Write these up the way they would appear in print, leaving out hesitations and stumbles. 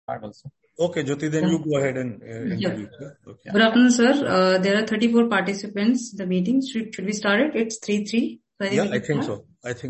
Also. Okay, Jyoti, then you go ahead and introduce. Yeah. Okay. Good afternoon, sir. There are 34 participants. The meeting should we start it? It's 3:03. Yeah, I think so.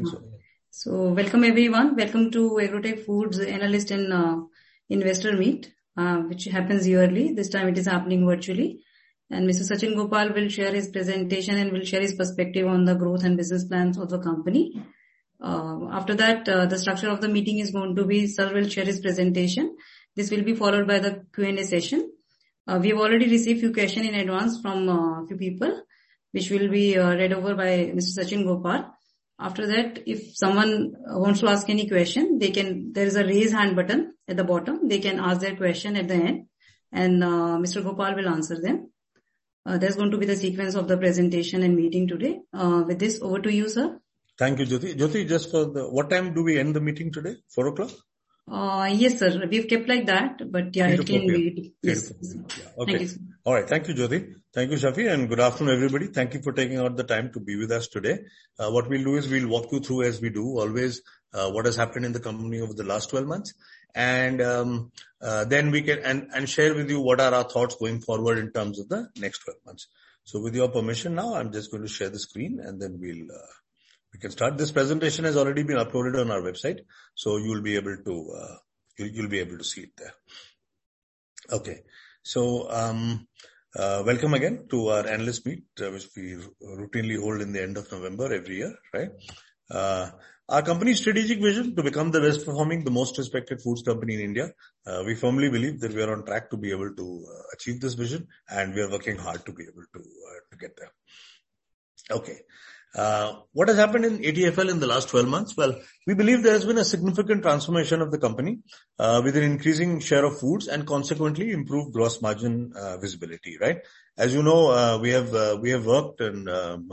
So welcome everyone. Welcome to Agrotech Foods Analyst and Investor Meet, which happens yearly. This time it is happening virtually. And Mr. Sachin Gopal will share his presentation and will share his perspective on the growth and business plans of the company. After that, the structure of the meeting is going to be, sir will share his presentation. This will be followed by the Q&A session. We have already received few questions in advance from few people, which will be read over by Mr. Sachin Gopal. After that, if someone wants to ask any question, there is a raise hand button at the bottom. They can ask their question at the end and Mr. Gopal will answer them. That's going to be the sequence of the presentation and meeting today. With this, over to you, sir. Thank you, Jyoti. Jyoti, just for what time do we end the meeting today? 4 o'clock? Yes, sir. We've kept like that, but yeah, it can be. Yes. Yeah. Okay. Thank you, sir. All right. Thank you, Jyoti. Thank you, Shafi, and good afternoon, everybody. Thank you for taking out the time to be with us today. What we'll do is we'll walk you through, as we do always, what has happened in the company over the last 12 months. And then we can and share with you what are our thoughts going forward in terms of the next 12 months. So with your permission now, I'm just going to share the screen and then we can start. This presentation has already been uploaded on our website, so you'll be able to see it there. Okay. So, welcome again to our analyst meet, which we routinely hold in the end of November every year, right? Our company's strategic vision to become the best performing, the most respected foods company in India. We firmly believe that we are on track to be able to achieve this vision, and we are working hard to be able to get there. Okay. What has happened in ATFL in the last 12 months? Well, we believe there has been a significant transformation of the company, with an increasing share of foods and consequently improved gross margin, visibility, right? As you know, we have worked and,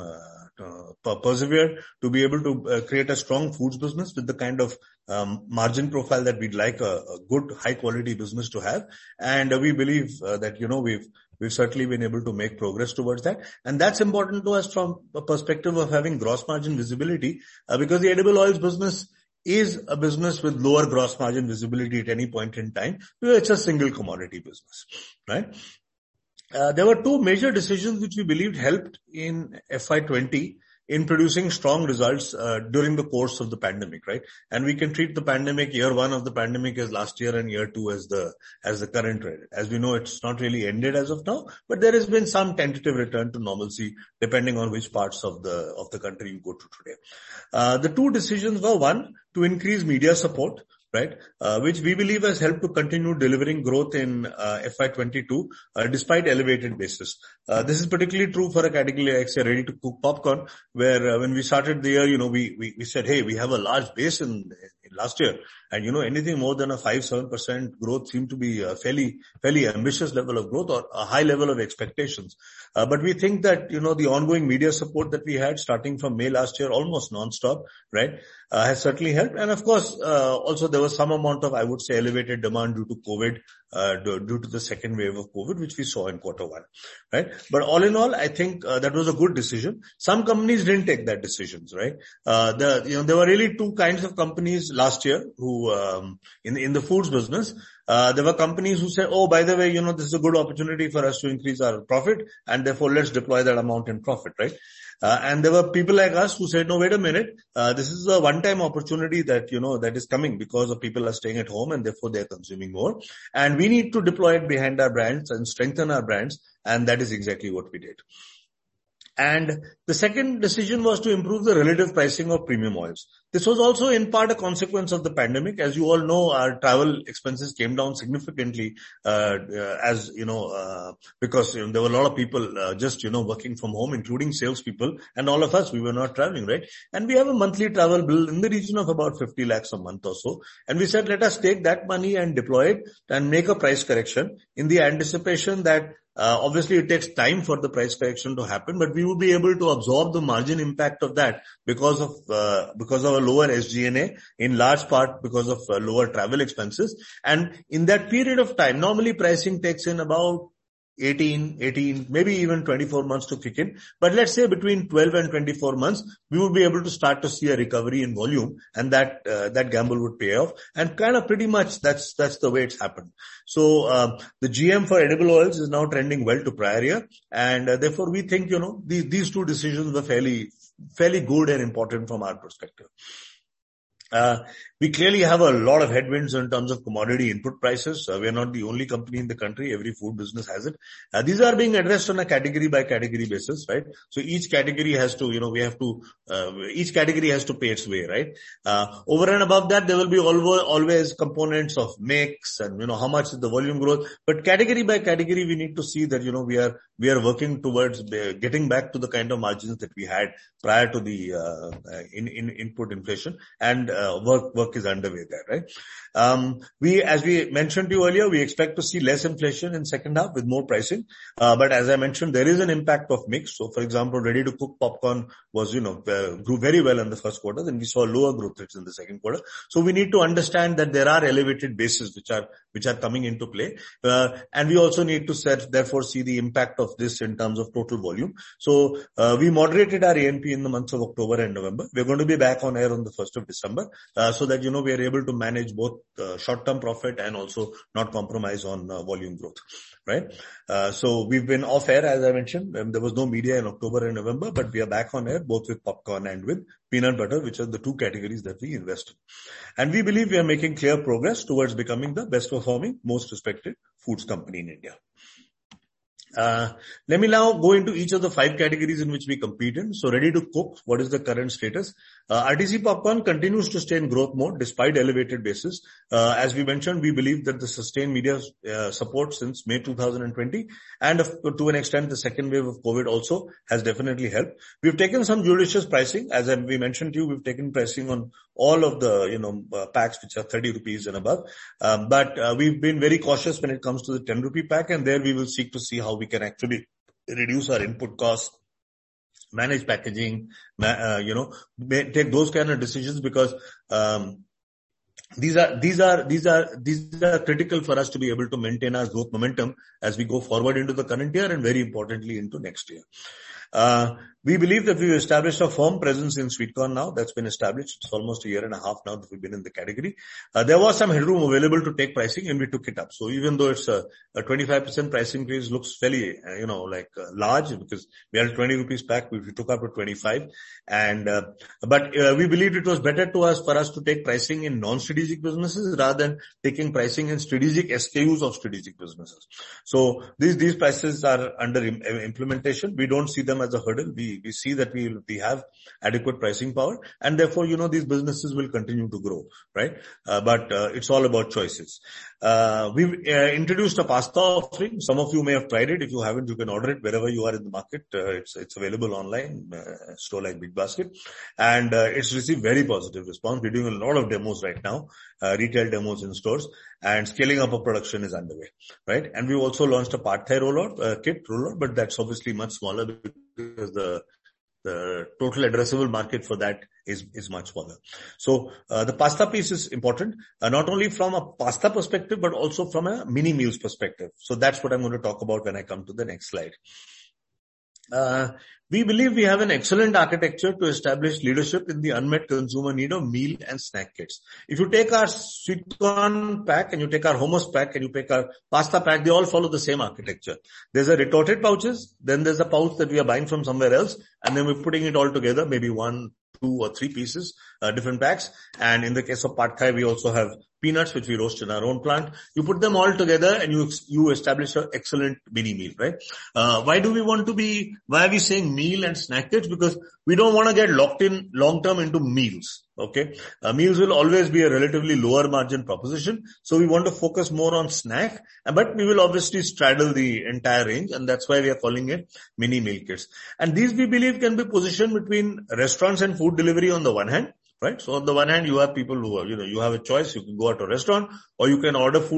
persevered to be able to create a strong foods business with the kind of margin profile that we'd like a good high quality business to have. And we believe that, we've certainly been able to make progress towards that. And that's important to us from a perspective of having gross margin visibility, because the edible oils business is a business with lower gross margin visibility at any point in time. It's a single commodity business, right? There were two major decisions which we believed helped in FY20 in producing strong results during the course of the pandemic, right? And we can treat the pandemic, year one of the pandemic as last year and year two as the current rate. As we know, it's not really ended as of now, but there has been some tentative return to normalcy depending on which parts of the country you go to today. The two decisions were, one, to increase media support, right? Which we believe has helped to continue delivering growth in FY22 despite elevated basis. This is particularly true for a category like, say, ready to cook popcorn, where when we started the year, we said, hey, we have a large base in last year, and anything more than a 5-7% growth seemed to be a fairly ambitious level of growth or a high level of expectations. But we think that the ongoing media support that we had starting from May last year, almost non-stop, right, has certainly helped. And of course, also there was some amount of, I would say, elevated demand due to COVID, due to the second wave of COVID, which we saw in quarter one, right? But all in all, I think that was a good decision. Some companies didn't take that decisions, right? There were really two kinds of companies last year who, in the foods business, there were companies who said, oh, by the way, this is a good opportunity for us to increase our profit, and therefore let's deploy that amount in profit, right? And there were people like us who said, no, wait a minute, this is a one-time opportunity that, that is coming because of people are staying at home and therefore they're consuming more. And we need to deploy it behind our brands and strengthen our brands. And that is exactly what we did. And the second decision was to improve the relative pricing of premium oils. This was also in part a consequence of the pandemic. As you all know, our travel expenses came down significantly, because, there were a lot of people, just, working from home, including salespeople, and all of us, we were not traveling, right? And we have a monthly travel bill in the region of about 50 lakhs a month or so. And we said, let us take that money and deploy it and make a price correction in the anticipation that obviously it takes time for the price correction to happen, but we will be able to absorb the margin impact of that because of a lower SG&A, in large part because of lower travel expenses. And in that period of time, normally pricing takes in about 18, maybe even 24 months to kick in. But let's say between 12 and 24 months, we would be able to start to see a recovery in volume, and that gamble would pay off. And kind of pretty much that's the way it's happened. So, the GM for edible oils is now trending well to prior year. And therefore we think, these two decisions were fairly good and important from our perspective. We clearly have a lot of headwinds in terms of commodity input prices. We are not the only company in the country. Every food business has it. These are being addressed on a category by category basis, right? So each category has to, each category has to pay its way, right? Over and above that, there will be always components of mix and, how much is the volume growth. But category by category, we need to see that, we are working towards getting back to the kind of margins that we had prior to the input inflation, and work is underway there, right? As we mentioned to you earlier, we expect to see less inflation in second half with more pricing. But as I mentioned, there is an impact of mix. So for example, ready to cook popcorn was, grew very well in the first quarter. Then we saw lower growth rates in the second quarter. So we need to understand that there are elevated bases which are coming into play. And we also need to therefore see the impact of this in terms of total volume. So, we moderated our A&P in the months of October and November. We're going to be back on air on the 1st of December, so that, we are able to manage both short-term profit and also not compromise on volume growth, right? So we've been off air, as I mentioned. There was no media in October and November, but we are back on air both with popcorn and with peanut butter, which are the two categories that we invest in. And we believe we are making clear progress towards becoming the best performing, most respected foods company in India. Let me now go into each of the 5 categories in which we compete in. So ready to cook, what is the current status? RTC popcorn continues to stay in growth mode despite elevated bases. As we mentioned, we believe that the sustained media support since May 2020 and to an extent the second wave of COVID also has definitely helped. We've taken some judicious pricing. As we mentioned to you, we've taken pricing on all of the, packs which are 30 rupees and above. But we've been very cautious when it comes to the 10 rupee pack, and there we will seek to see how we can actually reduce our input costs, manage packaging, take those kind of decisions, because these are critical for us to be able to maintain our growth momentum as we go forward into the current year and very importantly into next year. We believe that we've established a firm presence in sweet corn now. That's been established. It's almost a year and a half now that we've been in the category. There was some headroom available to take pricing, and we took it up. So even though it's a 25% price increase looks fairly, large, because we had a 20 rupees pack, we took up to 25. But we believed it was better for us to take pricing in non-strategic businesses rather than taking pricing in strategic SKUs of strategic businesses. So these prices are under implementation. We don't see them as a hurdle. We see that we have adequate pricing power, and therefore, these businesses will continue to grow, right? But it's all about choices. We've introduced a pasta offering. Some of you may have tried it. If you haven't, you can order it wherever you are in the market. It's available online, store like Big Basket, and it's received very positive response. We're doing a lot of demos right now, retail demos in stores, and scaling up of production is underway, right? And we also launched a Pad Thai kit rollout, but that's obviously much smaller because the total addressable market for that is much smaller. So the pasta piece is important, not only from a pasta perspective, but also from a mini meals perspective. So that's what I'm going to talk about when I come to the next slide. We believe we have an excellent architecture to establish leadership in the unmet consumer need of meal and snack kits. If you take our sweet corn pack and you take our hummus pack and you take our pasta pack, they all follow the same architecture. There's a retorted pouches, then there's a pouch that we are buying from somewhere else, and then we're putting it all together, maybe 1, 2 or 3 pieces, different packs. And in the case of Pad Thai, we also have peanuts, which we roast in our own plant. You put them all together and you establish an excellent mini meal, right? Why are we saying meal and snack kits? Because we don't want to get locked in long term into meals. Okay. Meals will always be a relatively lower margin proposition. So we want to focus more on snack, but we will obviously straddle the entire range, and that's why we are calling it mini meal kits. And these we believe can be positioned between restaurants and food delivery on the one hand, right? So on the one hand, you have people who are, you have a choice. You can go out to a restaurant or you can order food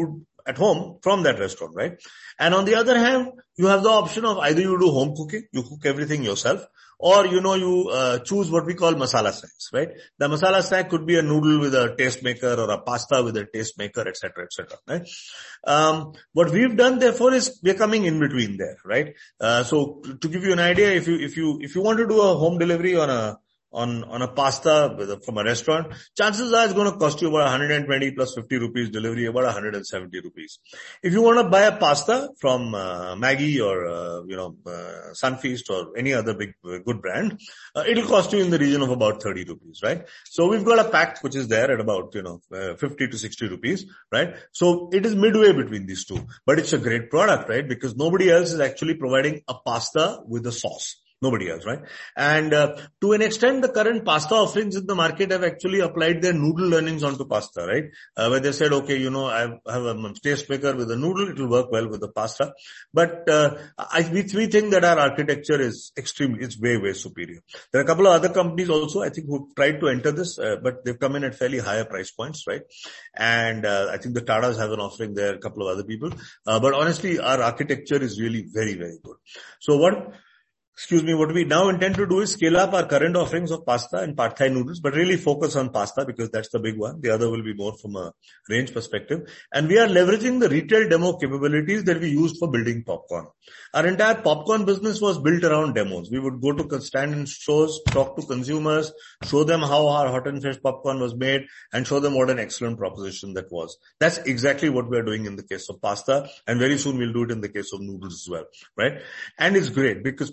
at home from that restaurant, right? And on the other hand, you have the option of either you do home cooking, you cook everything yourself, or you choose what we call masala snacks, right? The masala snack could be a noodle with a tastemaker or a pasta with a tastemaker, etc., etc., right? What we've done therefore is we're coming in between there, right? So to give you an idea, if you want to do a home delivery on a pasta from a restaurant, chances are it's going to cost you about 120 plus 50 rupees delivery, about 170 rupees. If you want to buy a pasta from Maggi or Sunfeast or any other big good brand, it'll cost you in the region of about 30 rupees, right? So we've got a pack which is there at about 50 to 60 rupees, right? So it is midway between these two, but it's a great product, right? Because nobody else is actually providing a pasta with a sauce. Nobody else, right? And to an extent, the current pasta offerings in the market have actually applied their noodle learnings onto pasta, right? Where they said, okay, I have a tastemaker with a noodle, it will work well with the pasta. But we think that our architecture is it's way, way superior. There are a couple of other companies also, I think, who tried to enter this, but they've come in at fairly higher price points, right? And I think the Tadas have an offering there, a couple of other people. But honestly, our architecture is really very, very good. So what we now intend to do is scale up our current offerings of pasta and pad thai noodles, but really focus on pasta because that's the big one. The other will be more from a range perspective. And we are leveraging the retail demo capabilities that we used for building popcorn. Our entire popcorn business was built around demos. We would go to stand in stores, talk to consumers, show them how our hot and fresh popcorn was made, and show them what an excellent proposition that was. That's exactly what we are doing in the case of pasta, and very soon we'll do it in the case of noodles as well, right? And it's great because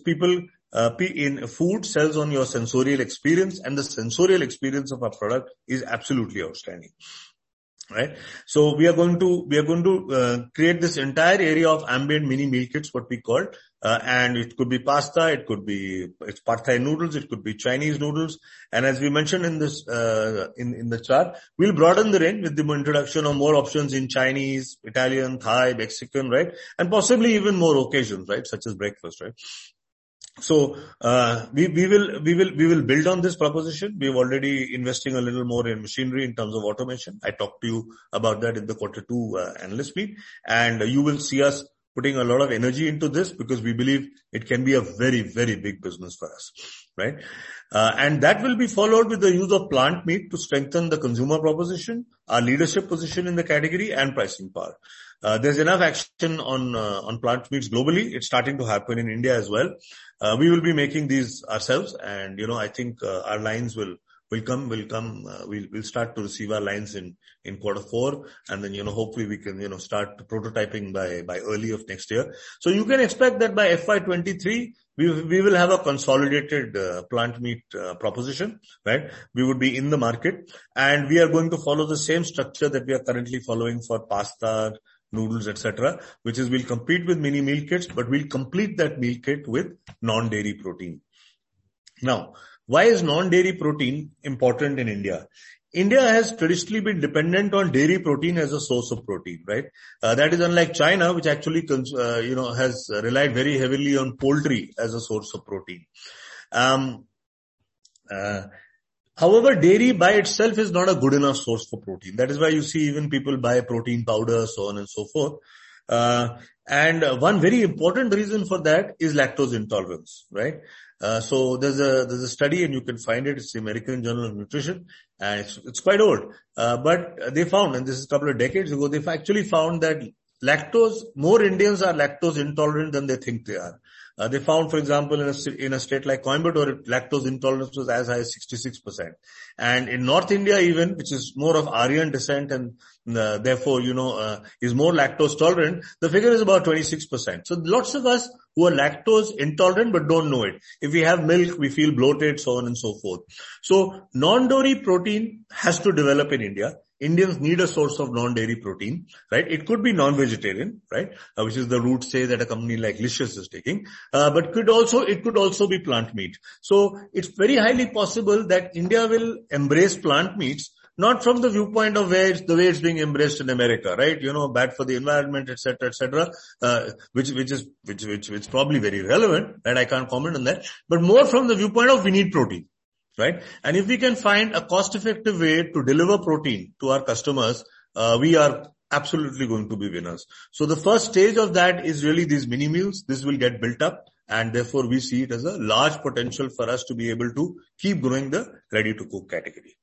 in food sells on your sensorial experience, and the sensorial experience of our product is absolutely outstanding. Right. So we are going to create this entire area of ambient mini meal kits, what we call, and it could be pasta, it's pad thai noodles, it could be Chinese noodles. And as we mentioned in this, in the chart, we'll broaden the range with the introduction of more options in Chinese, Italian, Thai, Mexican, right? And possibly even more occasions, right? Such as breakfast, right? So, we will build on this proposition. We're already investing a little more in machinery in terms of automation. I talked to you about that in the Q2 analyst meet, and you will see us putting a lot of energy into this because we believe it can be a very, very big business for us, right? And that will be followed with the use of plant meat to strengthen the consumer proposition, our leadership position in the category, and pricing power. There's enough action on plant meats globally. It's starting to happen in India as well. We will be making these ourselves, and I think our lines will come. We'll start to receive our lines in Q4, and then hopefully we can start prototyping by early of next year. So you can expect that by FY23 we will have a consolidated plant meat proposition, right? We would be in the market, and we are going to follow the same structure that we are currently following for pasta, noodles, etc., which is we'll compete with mini meal kits, but we'll complete that meal kit with non-dairy protein. Now, why is non-dairy protein important in India? India has traditionally been dependent on dairy protein as a source of protein, right? That is unlike China, which actually, has relied very heavily on poultry as a source of protein. However, dairy by itself is not a good enough source for protein. That is why you see even people buy protein powder, so on and so forth. And one very important reason for that is lactose intolerance, right? So there's a study, and you can find it. It's the American Journal of Nutrition, and it's quite old. But they found, and this is a couple of decades ago, they've actually found that more Indians are lactose intolerant than they think they are. They found, for example, in a state like Coimbatore, lactose intolerance was as high as 66%. And in North India even, which is more of Aryan descent and therefore, is more lactose tolerant, the figure is about 26%. So lots of us who are lactose intolerant but don't know it. If we have milk, we feel bloated, so on and so forth. So non-dairy protein has to develop in India. Indians need a source of non-dairy protein, right? It could be non-vegetarian, right? Which is the route, say, that a company like Licious is taking. But it could also be plant meat. So it's very highly possible that India will embrace plant meats, not from the viewpoint of the way it's being embraced in America, right? Bad for the environment, etc., which is probably very relevant, and I can't comment on that. But more from the viewpoint of we need protein. Right? And if we can find a cost-effective way to deliver protein to our customers, we are absolutely going to be winners. So the first stage of that is really these mini meals. This will get built up, and therefore we see it as a large potential for us to be able to keep growing the ready to cook category.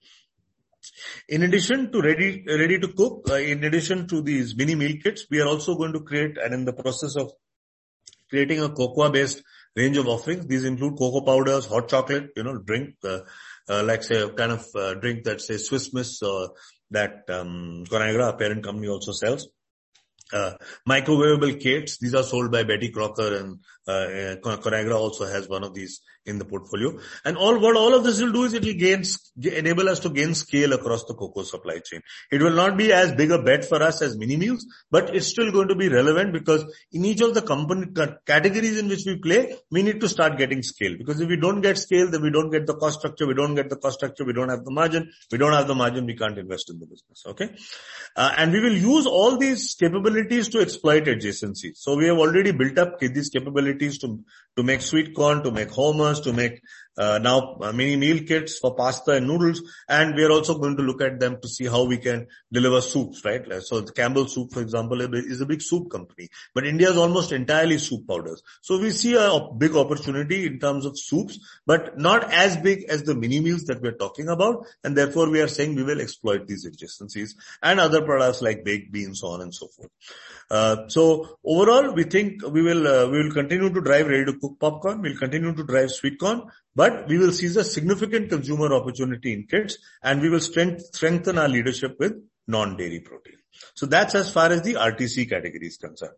In addition to ready to cook, in addition to these mini meal kits, we are also going to create, and in the process of creating, a cocoa based range of offerings. These include cocoa powders, hot chocolate, drink, like say a kind of drink that say Swiss Miss, that Conagra, our parent company, also sells. Microwavable kits, these are sold by Betty Crocker, and Conagra also has one of these in the portfolio. And what all of this will do is it will enable us to gain scale across the cocoa supply chain. It will not be as big a bet for us as mini meals, but it's still going to be relevant, because in each of the company categories in which we play, we need to start getting scale. Because if we don't get scale, then we don't get the cost structure. We don't get the cost structure, we don't have the margin. We don't have the margin, we can't invest in the business. Okay. And we will use all these capabilities to exploit adjacencies. So we have already built up these capabilities to make sweet corn, to make hummus, to make now mini meal kits for pasta and noodles, and we are also going to look at them to see how we can deliver soups, right? So the Campbell Soup, for example, is a big soup company, but India is almost entirely soup powders. So we see a big opportunity in terms of soups, but not as big as the mini meals that we're talking about, and therefore we are saying we will exploit these adjacencies and other products like baked beans, so on and so forth. So overall, we think we will continue to drive ready to cook popcorn. We'll continue to drive sweet corn, but we will seize a significant consumer opportunity in kits, and we will strengthen our leadership with non-dairy protein. So that's as far as the RTC category is concerned.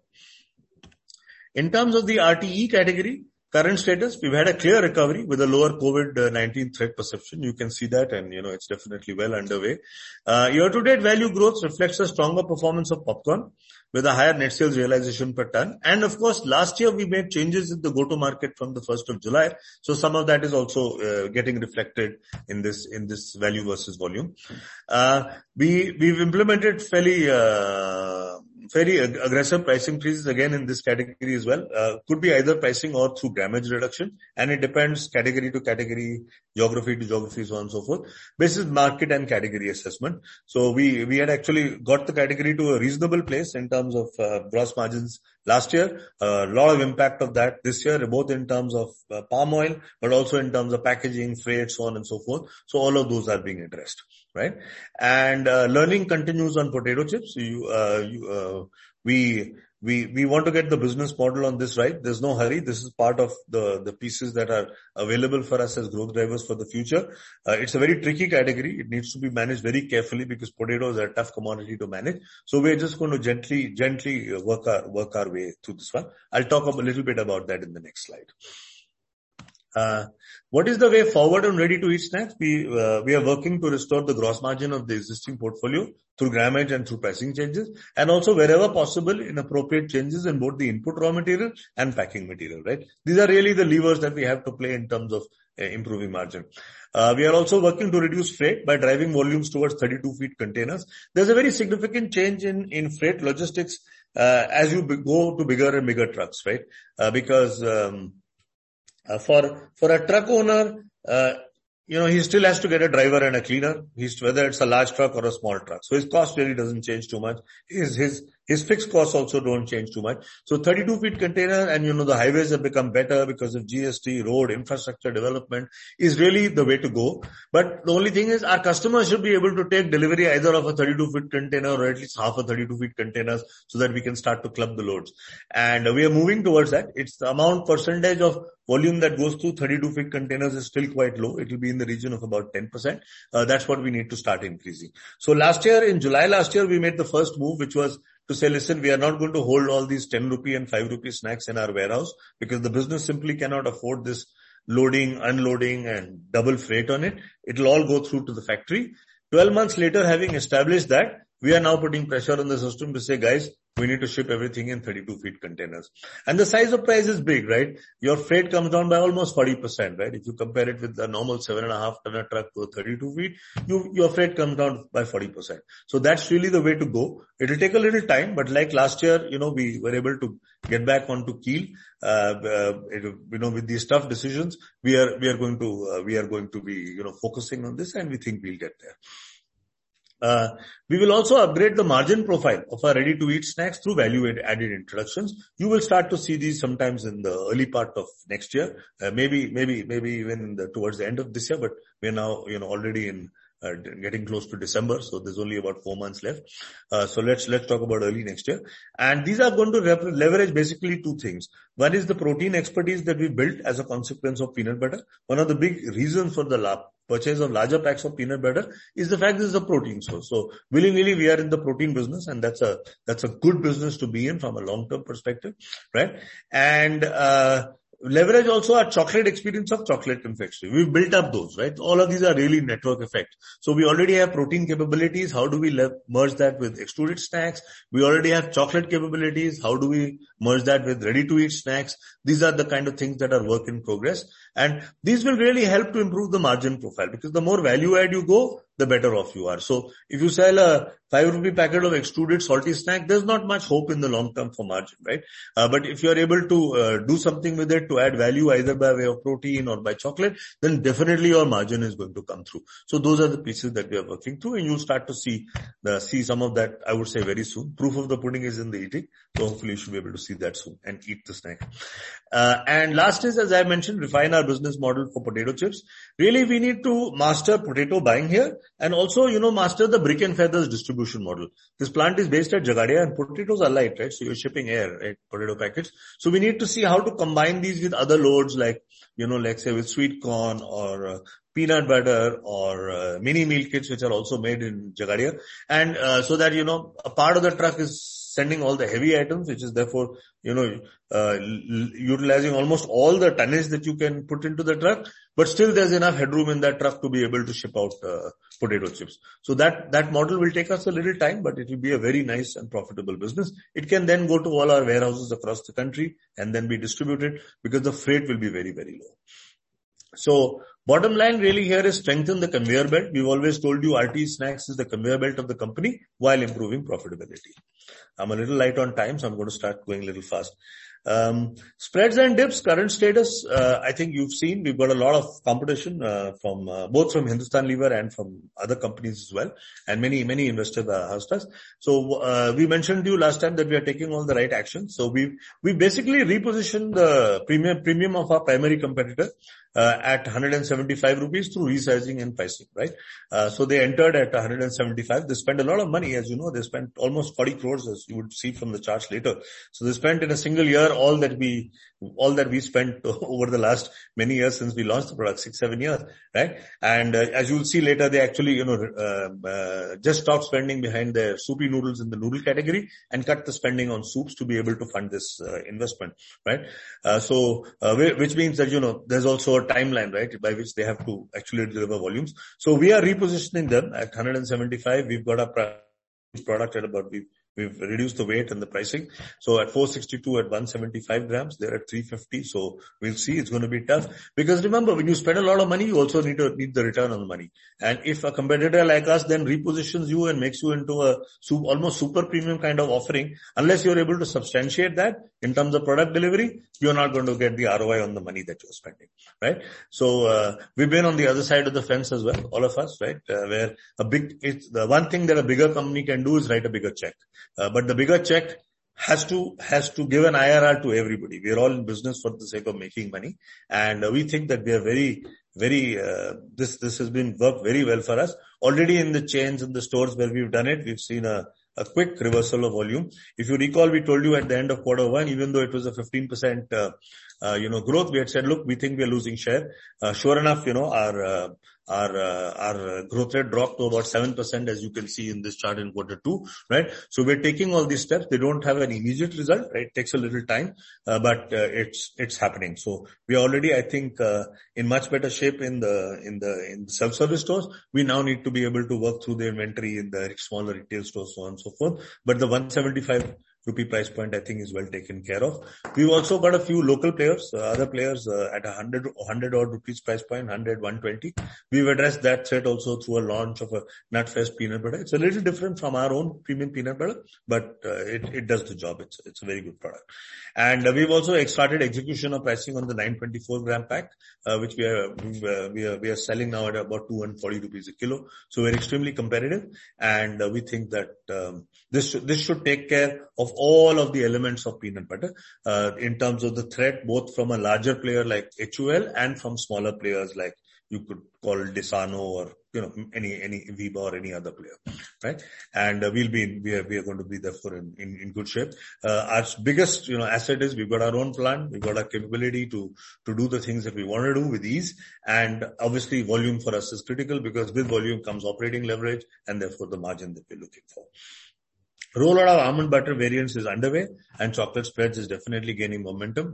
In terms of the RTE category, current status, we've had a clear recovery with a lower COVID-19 threat perception. You can see that, and it's definitely well underway. Year-to-date value growth reflects a stronger performance of popcorn with a higher net sales realization per ton. And of course, last year we made changes in the go-to-market from the 1st of July. So some of that is also getting reflected in this value versus volume. We've implemented very aggressive price increases again in this category as well. Could be either pricing or through grammage reduction, and it depends category to category, geography to geography, so on and so forth. This is market and category assessment. So we had actually got the category to a reasonable place in terms of gross margins last year. A lot of impact of that this year, both in terms of palm oil, but also in terms of packaging, freight, so on and so forth. So all of those are being addressed, right? And learning continues on potato chips. We want to get the business model on this right. There's no hurry. This is part of the pieces that are available for us as growth drivers for the future. It's a very tricky category. It needs to be managed very carefully because potatoes are a tough commodity to manage. So we're just going to gently work our way through this one. I'll talk a little bit about that in the next slide. What is the way forward on ready-to-eat snacks? We are working to restore the gross margin of the existing portfolio through grammage and through pricing changes, and also wherever possible in appropriate changes in both the input raw material and packing material, right? These are really the levers that we have to play in terms of improving margin. We are also working to reduce freight by driving volumes towards 32 feet containers. There's a very significant change in freight logistics as you go to bigger and bigger trucks, right? Because for a truck owner, he still has to get a driver and a cleaner, whether it's a large truck or a small truck. So his cost really doesn't change too much. His fixed costs also don't change too much. So 32 feet container, and the highways have become better because of GST, road infrastructure development is really the way to go. But the only thing is our customers should be able to take delivery either of a 32 feet container or at least half a 32 feet containers so that we can start to club the loads. And we are moving towards that. It's the percentage of volume that goes through 32 feet containers is still quite low. It will be in the region of about 10%. That's what we need to start increasing. So in July last year, we made the first move, which was to say, listen, we are not going to hold all these 10 rupee and 5 rupee snacks in our warehouse because the business simply cannot afford this loading, unloading and double freight on it. It will all go through to the factory. 12 months later, having established that, we are now putting pressure on the system to say, guys, we need to ship everything in 32 feet containers. And the size of price is big, right? Your freight comes down by almost 40%, right? If you compare it with the normal 7.5 ton truck to a 32 feet, your freight comes down by 40%. So that's really the way to go. It'll take a little time, but like last year, we were able to get back onto keel. With these tough decisions, we are going to be, focusing on this, and we think we'll get there. We will also upgrade the margin profile of our ready-to-eat snacks through value-added introductions. You will start to see these sometimes in the early part of next year, maybe even towards the end of this year. But we're now, already in getting close to December, so there's only about 4 months left. So let's talk about early next year. And these are going to leverage basically two things. One is the protein expertise that we built as a consequence of peanut butter. One of the big reasons for the purchase of larger packs of peanut butter is the fact this is a protein source. So willingly we are in the protein business, and that's a good business to be in from a long-term perspective, right? And leverage also our chocolate experience of chocolate confectionery. We've built up those, right? All of these are really network effect. So we already have protein capabilities. How do we merge that with extruded snacks? We already have chocolate capabilities. How do we merge that with ready-to-eat snacks? These are the kind of things that are work in progress. And these will really help to improve the margin profile, because the more value add you go, the better off you are. So if you sell a 5 rupee packet of extruded salty snack, there's not much hope in the long term for margin, right? But if you're able to do something with it to add value either by way of protein or by chocolate, then definitely your margin is going to come through. So those are the pieces that we are working through, and you'll start to see some of that, I would say, very soon. Proof of the pudding is in the eating. So hopefully you should be able to see that soon and eat the snack. And last is, as I mentioned, refine our business model for potato chips. Really, we need to master potato buying here, and also, master the brick and feathers distribution model. This plant is based at Jagadia, and potatoes are light, right? So you're shipping air, right? Potato packets. So we need to see how to combine these with other loads, like, let's say with sweet corn or peanut butter or mini meal kits, which are also made in Jagadia. And so that, a part of the truck is sending all the heavy items, which is therefore, utilizing almost all the tonnage that you can put into the truck, but still there's enough headroom in that truck to be able to ship out potato chips. So that model will take us a little time, but it will be a very nice and profitable business. It can then go to all our warehouses across the country and then be distributed, because the freight will be very, very low. So bottom line really here is strengthen the conveyor belt. We've always told you RT Snacks is the conveyor belt of the company while improving profitability. I'm a little light on time, so I'm going to start going a little fast. Spreads and dips, current status, I think you've seen we've got a lot of competition from both from Hindustan Lever and from other companies as well, and many investors are asked us. So we mentioned to you last time that we are taking all the right actions. So we basically repositioned the premium of our primary competitor at 175 rupees through resizing and pricing, right? So they entered at 175. They spent a lot of money, as you know. They spent almost 40 crores, as you would see from the charts later. So they spent in a single year all that we spent over the last many years since we launched the product, 6-7 years, right? And as you will see later, they actually, just stopped spending behind their soupy noodles in the noodle category and cut the spending on soups to be able to fund this investment, right? Which means that, there's also a timeline, right, by which they have to actually deliver volumes. So we are repositioning them at 175. We've got a product at about, we've reduced the weight and the pricing. So at 462 at 175 grams, they're at 350. So we'll see. It's going to be tough, because remember, when you spend a lot of money, you also need the return on the money. And if a competitor like us then repositions you and makes you into a almost super premium kind of offering, unless you're able to substantiate that in terms of product delivery, you're not going to get the ROI on the money that you're spending, right? So we've been on the other side of the fence as well, all of us, right? Where the one thing that a bigger company can do is write a bigger check. But the bigger check has to give an IRR to everybody. We are all in business for the sake of making money, and we think that we are very, very. This has been worked very well for us already in the chains and the stores where we've done it. We've seen a quick reversal of volume. If you recall, we told you at the end of Q1, even though it was a 15% growth, we had said, look, we think we are losing share. Sure enough, our growth rate dropped to about 7%, as you can see in this chart in Q2, right? So we're taking all these steps. They don't have an immediate result, right? It takes a little time, but it's happening. So we are already, I think, in much better shape in the self-service stores. We now need to be able to work through the inventory in the smaller retail stores, so on and so forth. But the 175 rupee price point, I think is well taken care of. We've also got a few local players, other players at 100 odd rupees price point, 100, 120. We've addressed that threat also through a launch of a Nutfest peanut butter. It's a little different from our own premium peanut butter, but it does the job. It's a very good product. And we've also started execution of pricing on the 924 gram pack, which we are selling now at about 240 rupees a kilo. So we're extremely competitive, and we think that this should take care of all of the elements of peanut butter in terms of the threat, both from a larger player like HUL and from smaller players like you could call Desano or any Viva or any other player, right? And we are going to be therefore in good shape. Our biggest asset is we've got our own plant, we've got our capability to do the things that we want to do with ease, and obviously volume for us is critical because with volume comes operating leverage and therefore the margin that we're looking for. Rollout of almond butter variants is underway, and chocolate spreads is definitely gaining momentum.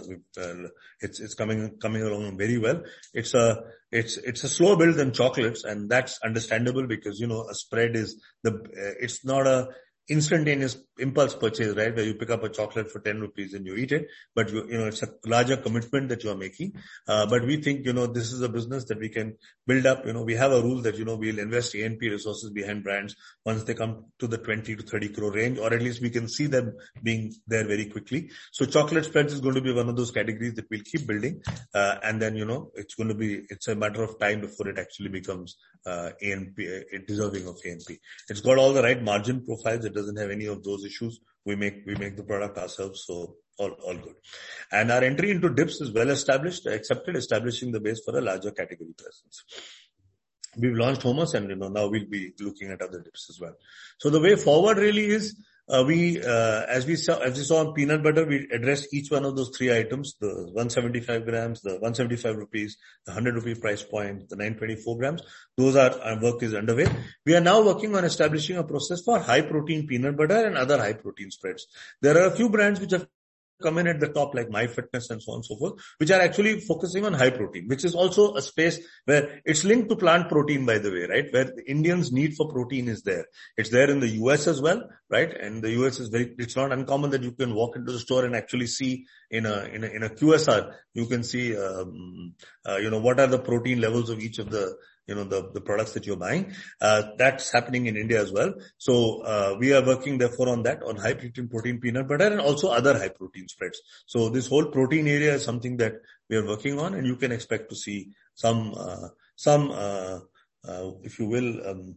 It's coming along very well. It's a slow build than chocolates, and that's understandable because a spread is it's not a instantaneous impulse purchase, right? Where you pick up a chocolate for 10 rupees and you eat it, but it's a larger commitment that you are making. But we think, this is a business that we can build up. We have a rule that, we'll invest A&P resources behind brands once they come to the 20 to 30 crore range, or at least we can see them being there very quickly. So chocolate spreads is going to be one of those categories that we'll keep building. And then, it's a matter of time before it actually becomes, A&P, deserving of A&P. It's got all the right margin profiles. It doesn't have any of those issues. We make the product ourselves, so all good. And our entry into dips is well established, accepted, establishing the base for a larger category presence. We've launched hummus, and now we'll be looking at other dips as well. So the way forward really is as we saw on peanut butter, we addressed each one of those three items: the 175 grams, the 175 rupees, the 100 rupee price point, the 924 grams. Our work is underway. We are now working on establishing a process for high protein peanut butter and other high protein spreads. There are a few brands which have come in at the top, like MyFitness and so on and so forth, which are actually focusing on high protein, which is also a space where it's linked to plant protein, by the way, right? Where the Indians' need for protein is there. It's there in the US as well, right? And the US it's not uncommon that you can walk into the store and actually see in a QSR, you can see, what are the protein levels of each of the products that you're buying. That's happening in India as well. So, we are working therefore on that, on high protein peanut butter and also other high protein spreads. So this whole protein area is something that we are working on, and you can expect to see some, if you will,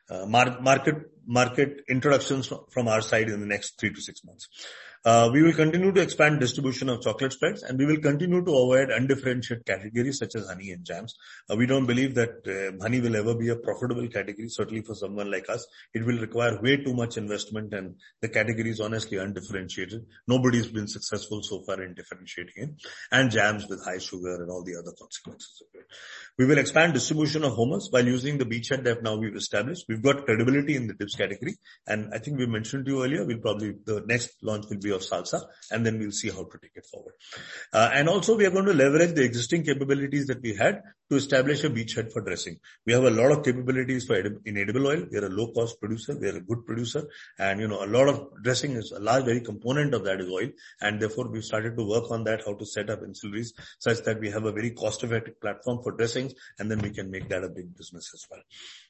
market introductions from our side in the next 3 to 6 months. We will continue to expand distribution of chocolate spreads, and we will continue to avoid undifferentiated categories such as honey and jams. We don't believe that honey will ever be a profitable category. Certainly for someone like us, it will require way too much investment, and the category is honestly undifferentiated. Nobody's been successful so far in differentiating it. And jams with high sugar and all the other consequences of it. We will expand distribution of hummus while using the beachhead that now we've established. We've got credibility in the dips category, and I think we mentioned to you earlier, the next launch will be of salsa, and then we'll see how to take it forward. And also we are going to leverage the existing capabilities that we had to establish a beachhead for dressing. We have a lot of capabilities in edible oil. We are a low cost producer. We are a good producer, and a lot of dressing is a large, very component of that is oil, and therefore we've started to work on that, how to set up ancillaries such that we have a very cost effective platform for dressings, and then we can make that a big business as well.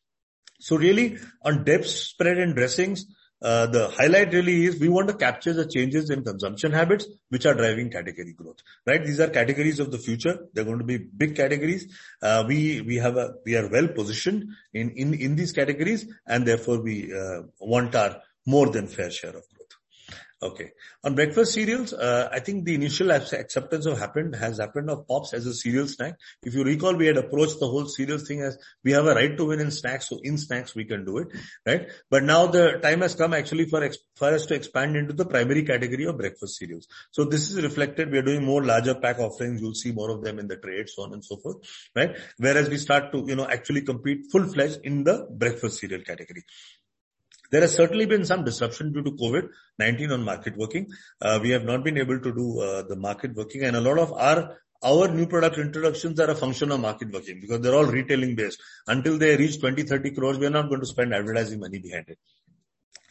So really on dips, spread and dressings, the highlight really is we want to capture the changes in consumption habits which are driving category growth, right? These are categories of the future. They're going to be big categories. We are well positioned in these categories, and therefore we want our more than fair share of growth. Okay. On breakfast cereals, I think the initial acceptance has happened of Pops as a cereal snack. If you recall, we had approached the whole cereal thing as we have a right to win in snacks, so in snacks we can do it, right? But now the time has come actually for us to expand into the primary category of breakfast cereals. So this is reflected. We are doing more larger pack offerings. You'll see more of them in the trade, so on and so forth, right? Whereas we start to, actually compete full-fledged in the breakfast cereal category. There has certainly been some disruption due to COVID-19 on market working. We have not been able to do the market working, and a lot of our new product introductions are a function of market working because they're all retailing based. Until they reach 20-30 crores, we are not going to spend advertising money behind it.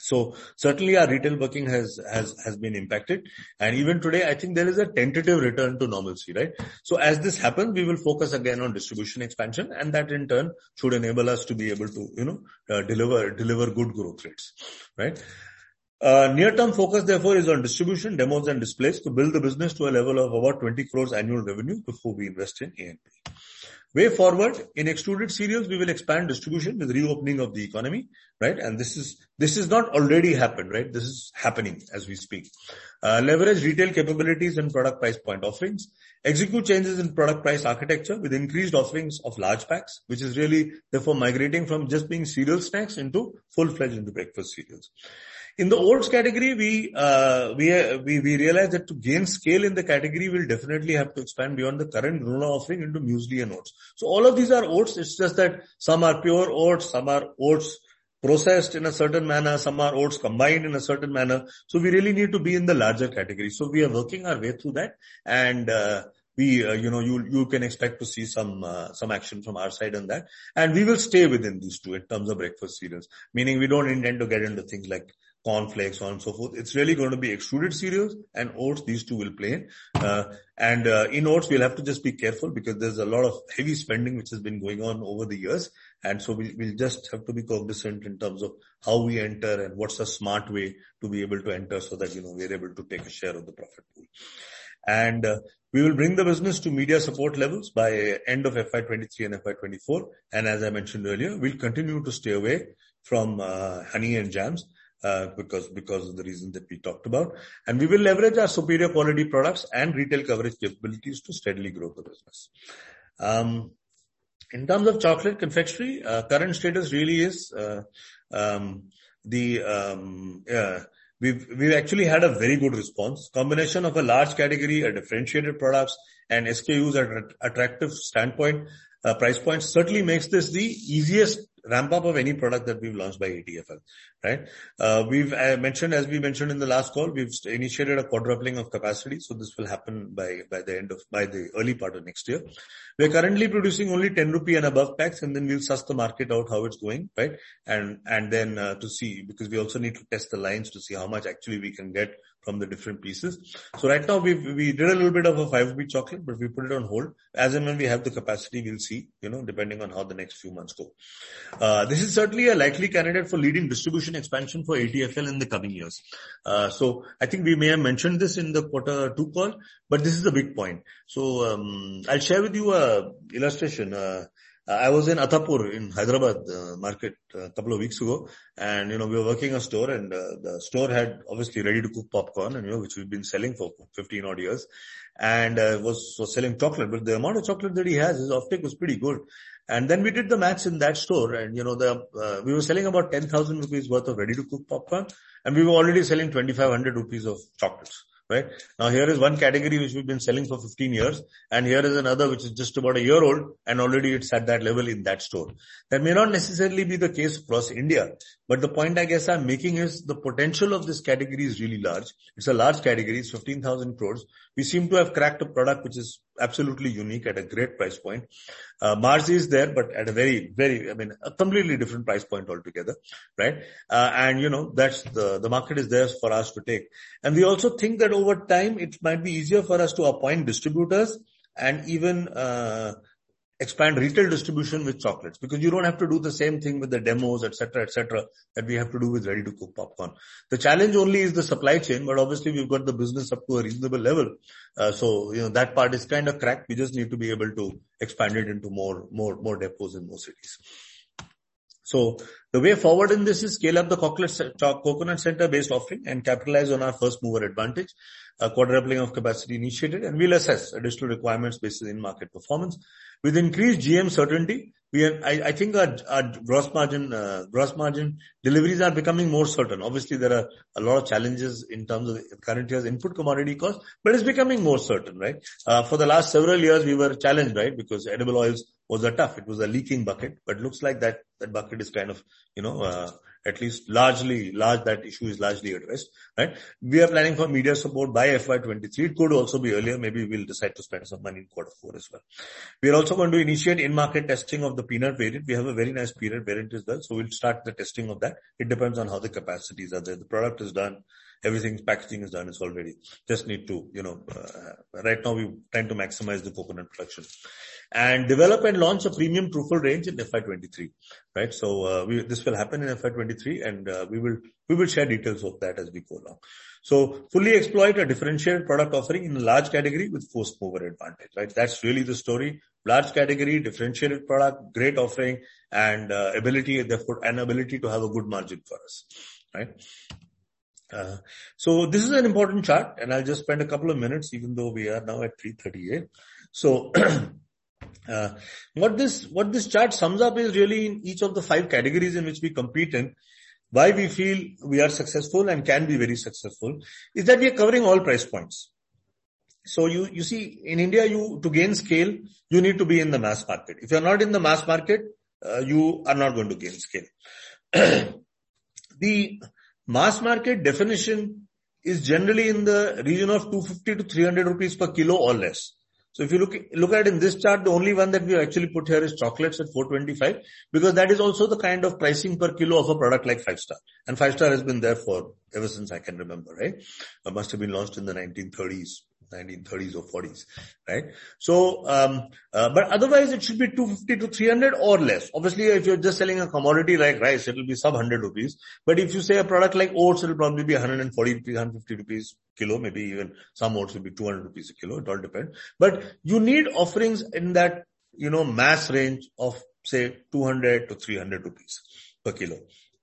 So certainly our retail working has been impacted. And even today, I think there is a tentative return to normalcy, right? So as this happens, we will focus again on distribution expansion, and that in turn should enable us to be able to, deliver good growth rates, right? Near-term focus, therefore, is on distribution, demos and displays to build the business to a level of about 20 crores annual revenue before we invest in A&P. Way forward, in extruded cereals, we will expand distribution with reopening of the economy, right? And this is not already happened, right? This is happening as we speak. Leverage retail capabilities and product price point offerings. Execute changes in product price architecture with increased offerings of large packs, which is really therefore migrating from just being cereal snacks into full-fledged into breakfast cereals. In the oats category, we realize that to gain scale in the category, we'll definitely have to expand beyond the current granola offering into muesli and oats. So all of these are oats. It's just that some are pure oats, some are oats processed in a certain manner, some are oats combined in a certain manner. So we really need to be in the larger category. So we are working our way through that, and you can expect to see some action from our side on that. And we will stay within these two in terms of breakfast cereals, meaning we don't intend to get into things like cornflakes, so on and so forth. It's really going to be extruded cereals and oats. These two will play in. In oats, we'll have to just be careful because there's a lot of heavy spending which has been going on over the years. And so we'll just have to be cognizant in terms of how we enter and what's a smart way to be able to enter so that, we're able to take a share of the profit pool. And we will bring the business to media support levels by end of FY23 and FY24. And as I mentioned earlier, we'll continue to stay away from honey and jams. Because of the reason that we talked about. And we will leverage our superior quality products and retail coverage capabilities to steadily grow the business. In terms of chocolate confectionery, current status really is, we've actually had a very good response. Combination of a large category, a differentiated products and SKUs at attractive price points certainly makes this the easiest ramp up of any product that we've launched by ATFL, right? As we mentioned in the last call, we've initiated a quadrupling of capacity. So this will happen by the early part of next year. We're currently producing only 10 rupee and above packs, and then we'll suss the market out how it's going, right? And then to see, because we also need to test the lines to see how much actually we can get from the different pieces. So right now we did a little bit of a 5 rupee chocolate, but we put it on hold. As and when we have the capacity, we'll see, depending on how the next few months go. This is certainly a likely candidate for leading distribution expansion for ATFL in the coming years. So I think we may have mentioned this in the quarter 2 call, but this is a big point. So I'll share with you a illustration. I was in Attapur in Hyderabad market a couple of weeks ago, and we were working a store, and the store had obviously ready to cook popcorn, and which we've been selling for 15 odd years, and was selling chocolate. But the amount of chocolate that he has, his offtake was pretty good. And then we did the maths in that store, and we were selling about 10,000 rupees worth of ready to cook popcorn, and we were already selling 2,500 rupees of chocolates. Right? Now here is one category which we've been selling for 15 years, and here is another which is just about a year old, and already it's at that level in that store. That may not necessarily be the case across India, but the point I guess I'm making is the potential of this category is really large. It's a large category, it's 15,000 crores. We seem to have cracked a product which is absolutely unique at a great price point. Marzi is there, but at a very, very, a completely different price point altogether, right? That's the market is there for us to take. And we also think that over time, it might be easier for us to appoint distributors and even, expand retail distribution with chocolates, because you don't have to do the same thing with the demos, etc., that we have to do with ready to cook popcorn. The challenge only is the supply chain, but obviously we've got the business up to a reasonable level. So that part is kind of cracked. We just need to be able to expand it into more depots in more cities. So the way forward in this is scale up the coconut center based offering and capitalize on our first mover advantage. A quadrupling of capacity initiated, and we'll assess additional requirements based on market performance. With increased GM certainty, I think our gross margin deliveries are becoming more certain. Obviously, there are a lot of challenges in terms of the current year's input commodity cost, but it's becoming more certain, right? For the last several years, we were challenged, right? Because edible oils was a tough. It was a leaking bucket, but looks like that bucket is kind of, at least that issue is largely addressed, right? We are planning for media support by FY23. It could also be earlier. Maybe we'll decide to spend some money in Q4 as well. We are also going to initiate in-market testing of the peanut variant. We have a very nice peanut variant as well. So we'll start the testing of that. It depends on how the capacities are there. The product is done. Everything's packaging is done. It's all ready. Just need to, right now we're trying to maximize the coconut production and develop and launch a premium truffle range in FY23, right? So, this will happen in FY23 and, we will share details of that as we go along. So fully exploit a differentiated product offering in a large category with first mover advantage, right? That's really the story. Large category, differentiated product, great offering and, ability to have a good margin for us, right? So this is an important chart and I'll just spend a couple of minutes even though we are now at 3:38. So, what this chart sums up is really in each of the 5 categories in which we compete in, why we feel we are successful and can be very successful is that we are covering all price points. So you see in India, to gain scale, you need to be in the mass market. If you're not in the mass market, you are not going to gain scale. The mass market definition is generally in the region of 250 to 300 rupees per kilo or less. So if you look at in this chart, the only one that we actually put here is chocolates at 425 because that is also the kind of pricing per kilo of a product like 5-star. And 5-star has been there ever since I can remember, right? It must have been launched in the 1930s or 40s, right? So, but otherwise it should be 250 to 300 or less. Obviously, if you're just selling a commodity like rice, it will be sub 100 rupees. But if you say a product like oats, it will probably be 140 rupees, 150 rupees kilo, maybe even some oats will be 200 rupees a kilo. It all depends. But you need offerings in that, mass range of say 200 to 300 rupees per kilo.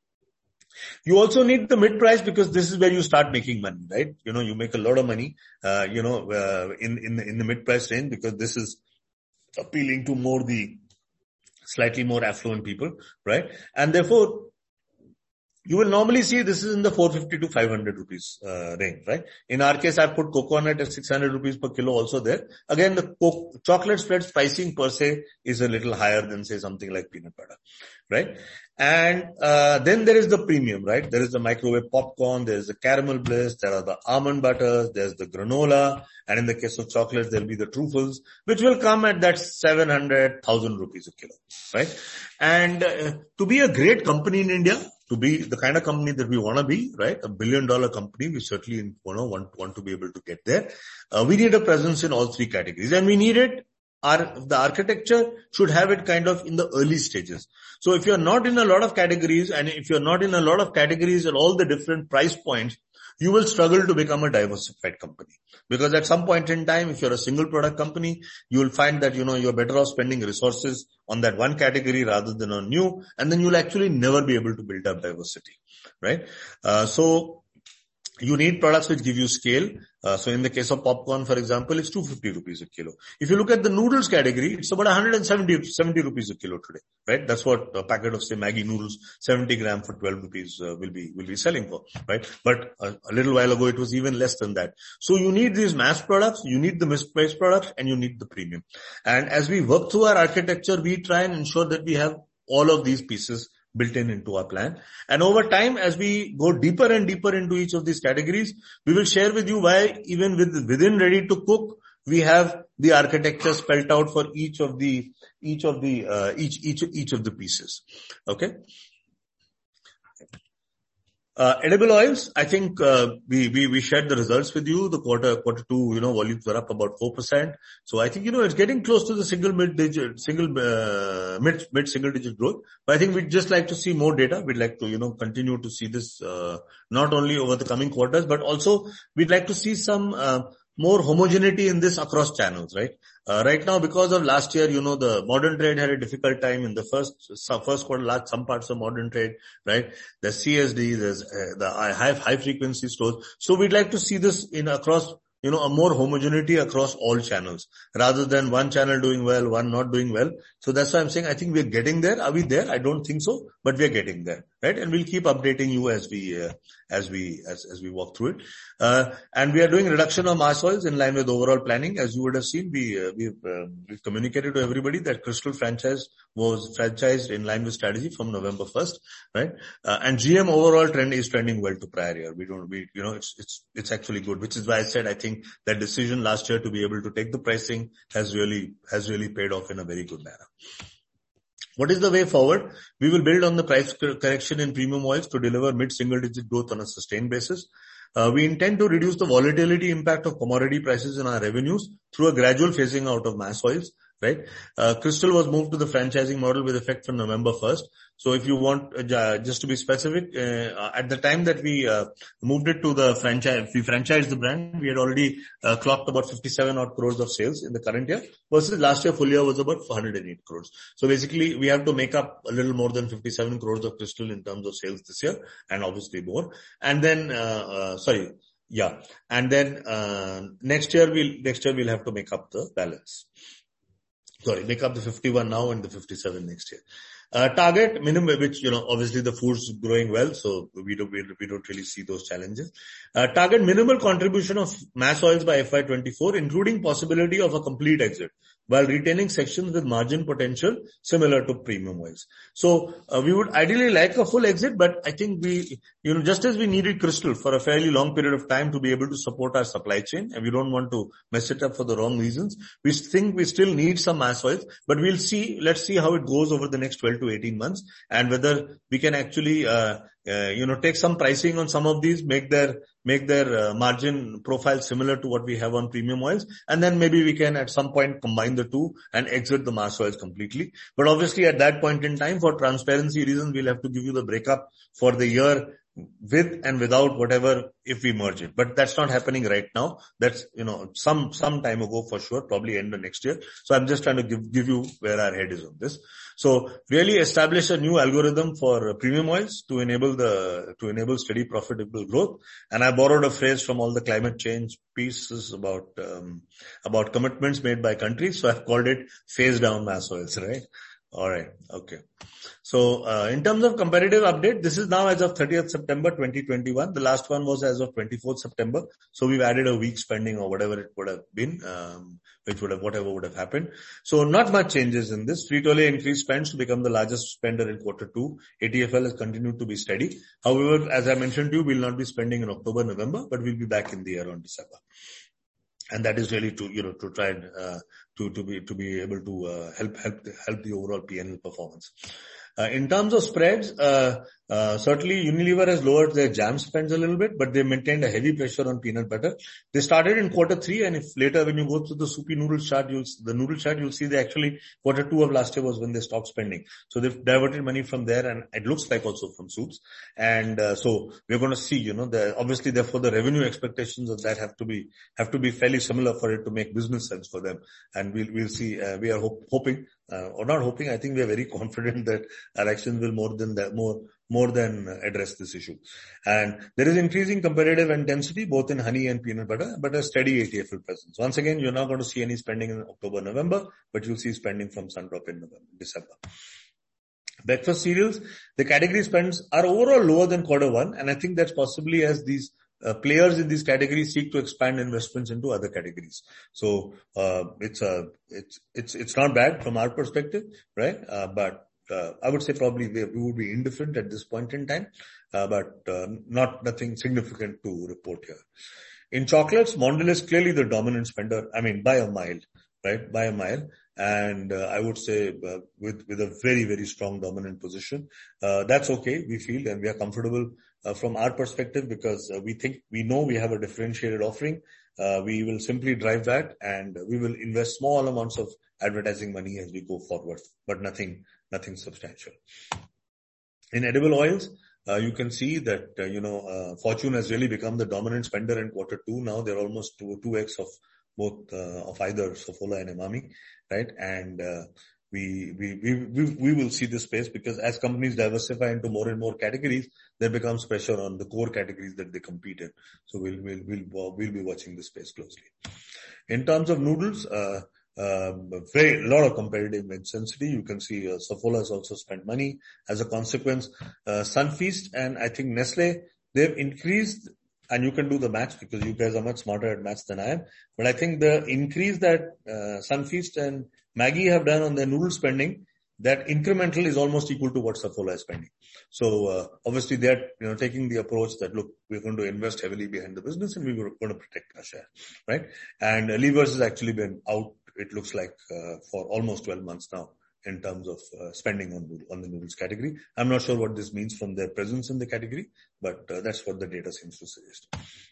You also need the mid price because this is where you start making money, right? You make a lot of money, in the mid price range because this is appealing to the slightly more affluent people, right? And therefore, you will normally see this is in the 450 to 500 rupees range, right? In our case, I put coconut at 600 rupees per kilo also there. Again, the chocolate spreads pricing per se is a little higher than say something like peanut butter, right? And then there is the premium, right? There is the microwave popcorn, there is the caramel bliss, there are the almond butters, there's the granola, and in the case of chocolates, there'll be the truffles, which will come at that 700,000 rupees a kilo, right? And to be a great company in India, to be the kind of company that we want to be, right? $1 billion company, we certainly want to be able to get there. We need a presence in all 3 categories, and we need it. The architecture should have it kind of in the early stages. So if you're not in a lot of categories and if you're not in a lot of categories at all the different price points, you will struggle to become a diversified company. Because at some point in time, if you're a single product company, you will find that, you're better off spending resources on that one category rather than on new, and then you'll actually never be able to build up diversity, right? So you need products which give you scale. So in the case of popcorn, for example, it's 250 rupees a kilo. If you look at the noodles category, it's about 170 rupees a kilo today, right? That's what a packet of say Maggi noodles, 70 gram for 12 rupees will be selling for, right? But a little while ago, it was even less than that. So you need these mass products, you need the mispriced products, and you need the premium. And as we work through our architecture, we try and ensure that we have all of these pieces built into our plan. And over time, as we go deeper and deeper into each of these categories, we will share with you why even within ready to cook, we have the architecture spelled out for each of the pieces. Okay. Edible oils, I think, we shared the results with you. The quarter two, volumes were up about 4%. So I think, it's getting close to the mid single digit growth. But I think we'd just like to see more data. We'd like to, continue to see this, not only over the coming quarters, but also we'd like to see some, more homogeneity in this across channels, right? Right now, because of last year, the modern trade had a difficult time in the first quarter, some parts of modern trade, right? There's CSD, there's the high frequency stores. So we'd like to see this across, a more homogeneity across all channels rather than one channel doing well, one not doing well. So that's why I'm saying I think we're getting there. Are we there? I don't think so, but we're getting there. right? And we'll keep updating you as we walk through it. And we are doing reduction of mass oils in line with overall planning. As you would have seen, we've communicated to everybody that Crystal franchise was franchised in line with strategy from November 1st, right? And GM overall trend is trending well to prior year. It's actually good, which is why I said I think that decision last year to be able to take the pricing has really paid off in a very good manner. What is the way forward? We will build on the price correction in premium oils to deliver mid-single digit growth on a sustained basis. We intend to reduce the volatility impact of commodity prices in our revenues through a gradual phasing out of mass oils, right? Crystal was moved to the franchising model with effect from November 1st. So if you want, just to be specific, at the time that we moved it to the franchise, we franchised the brand, we had already clocked about 57 odd crores of sales in the current year versus last year full year was about 408 crores. So basically we have to make up a little more than 57 crores of Crystal in terms of sales this year and obviously more. And then, next year we'll have to make up the balance. Make up the 51 now and the 57 next year. Target minimum, which, obviously the food's growing well, so we don't really see those challenges. Target minimal contribution of mass oils by FY24, including possibility of a complete exit, while retaining sections with margin potential similar to premium oils. So, we would ideally like a full exit, but I think just as we needed Crystal for a fairly long period of time to be able to support our supply chain, and we don't want to mess it up for the wrong reasons, we think we still need some mass oils, but let's see how it goes over the next 12 to 18 months and whether we can actually, take some pricing on some of these, make their margin profile similar to what we have on premium oils. And then maybe we can at some point combine the two and exit the mass oils completely. But obviously at that point in time, for transparency reasons, we'll have to give you the breakup for the year with and without whatever if we merge it. But that's not happening right now. That's, some time ago for sure, probably end of next year. So I'm just trying to give you where our head is on this. So really establish a new algorithm for premium oils to enable steady profitable growth. And I borrowed a phrase from all the climate change pieces about commitments made by countries. So I've called it phase down mass oils, right? All right. Okay. So, in terms of competitive update, this is now as of 30th September 2021. The last one was as of 24th September. So we've added a week spending or whatever it would have been, whatever would have happened. So not much changes in this. Frito-Lay increased spends to become the largest spender in quarter 2. ATFL has continued to be steady. However, as I mentioned to you, we'll not be spending in October, November, but we'll be back in the year on December. And that is really to try and, to be able to, help the overall P&L performance. In terms of spreads, certainly Unilever has lowered their jam spends a little bit, but they maintained a heavy pressure on peanut butter. They started in quarter 3, and if later when you go through the soupy noodle chart, you'll see they actually quarter 2 of last year was when they stopped spending. So they've diverted money from there, and it looks like also from soups. And so we're going to see, obviously therefore the revenue expectations of that have to be fairly similar for it to make business sense for them. And we'll see. We are hoping. Or not hoping, I think we are very confident that our actions will more than address this issue. And there is increasing competitive intensity both in honey and peanut butter, but a steady ATFL presence. Once again, you're not going to see any spending in October, November, but you'll see spending from Sundrop in December. Breakfast cereals, the category spends are overall lower than quarter 1, and I think that's possibly as these players in these categories seek to expand investments into other categories. So, it's not bad from our perspective, right? But I would say probably we would be indifferent at this point in time, but nothing significant to report here. In chocolates, Mondelez is clearly the dominant spender, by a mile, right? By a mile. And I would say with a very, very strong dominant position. That's okay, we feel, and we are comfortable from our perspective because we know we have a differentiated offering. We will simply drive that, and we will invest small amounts of advertising money as we go forward, but nothing substantial. In edible oils, you can see that, Fortune has really become the dominant spender in quarter 2. Now they're almost 2x of both, of either Saffola and Emami, right? And, we will see this space because as companies diversify into more and more categories, there becomes pressure on the core categories that they compete in. So we'll be watching this space closely. In terms of noodles, lot of competitive intensity. You can see Saffola has also spent money as a consequence. Sunfeast and I think Nestle, they've increased, and you can do the maths because you guys are much smarter at maths than I am. But I think the increase that Sunfeast and Maggi have done on their noodle spending, that incremental is almost equal to what Saffola is spending. So obviously they're taking the approach that, look, we're going to invest heavily behind the business and we're going to protect our share, right? And Levers has actually been out, it looks like, for almost 12 months now in terms of spending on the noodles category. I'm not sure what this means from their presence in the category, but that's what the data seems to suggest.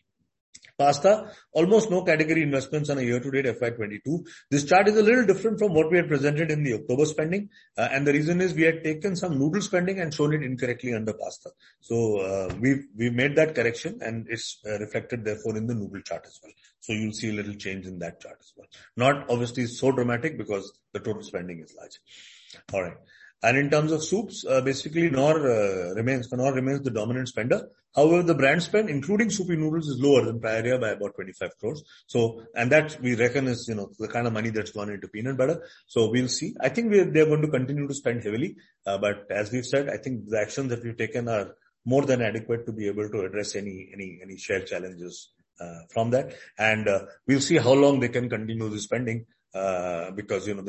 Pasta, almost no category investments on a year-to-date FY22. This chart is a little different from what we had presented in the October spending. And the reason is we had taken some noodle spending and shown it incorrectly under pasta. So we've made that correction and it's reflected therefore in the noodle chart as well. So you'll see a little change in that chart as well. Not obviously so dramatic because the total spending is large. All right. And in terms of soups, basically Knorr remains the dominant spender. However, the brand spend, including soupy noodles, is lower than prior year by about 25 crores. So, and that we reckon is, the kind of money that's gone into peanut butter. So we'll see. I think they're going to continue to spend heavily. But as we've said, I think the actions that we've taken are more than adequate to be able to address any share challenges, from that. And, we'll see how long they can continue the spending. Because at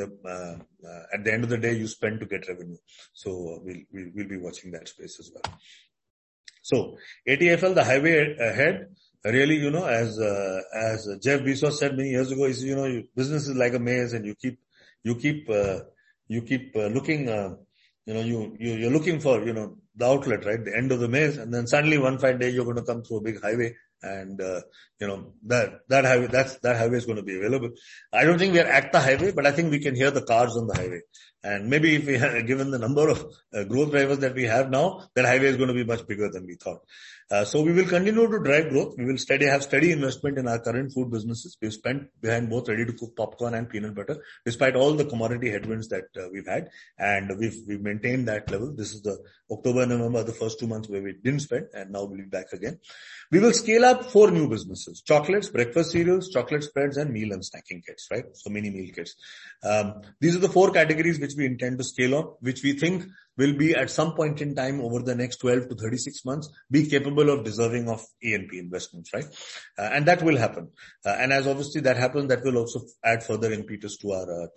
the end of the day you spend to get revenue, so we'll be watching that space as well. So ATFL, the highway ahead, really, as Jeff Bezos said many years ago, is business is like a maze, and you keep looking, you're looking for the outlet, right, the end of the maze, and then suddenly one fine day you're going to come through a big highway. And, that highway is going to be available. I don't think we are at the highway, but I think we can hear the cars on the highway. And maybe if we had given the number of growth drivers that we have now, that highway is going to be much bigger than we thought. So we will continue to drive growth. We will have steady investment in our current food businesses. We've spent behind both ready to cook popcorn and peanut butter, despite all the commodity headwinds that we've had. And we've maintained that level. This is the October, November, the first 2 months where we didn't spend, and now we'll be back again. We will scale up 4 new businesses: chocolates, breakfast cereals, chocolate spreads, and meal and snacking kits, right? So mini meal kits. These are the 4 categories which we intend to scale up, which we think will be at some point in time over the next 12 to 36 months be capable of deserving of A&P investments, right? And that will happen. And as obviously that happens, that will also add further impetus to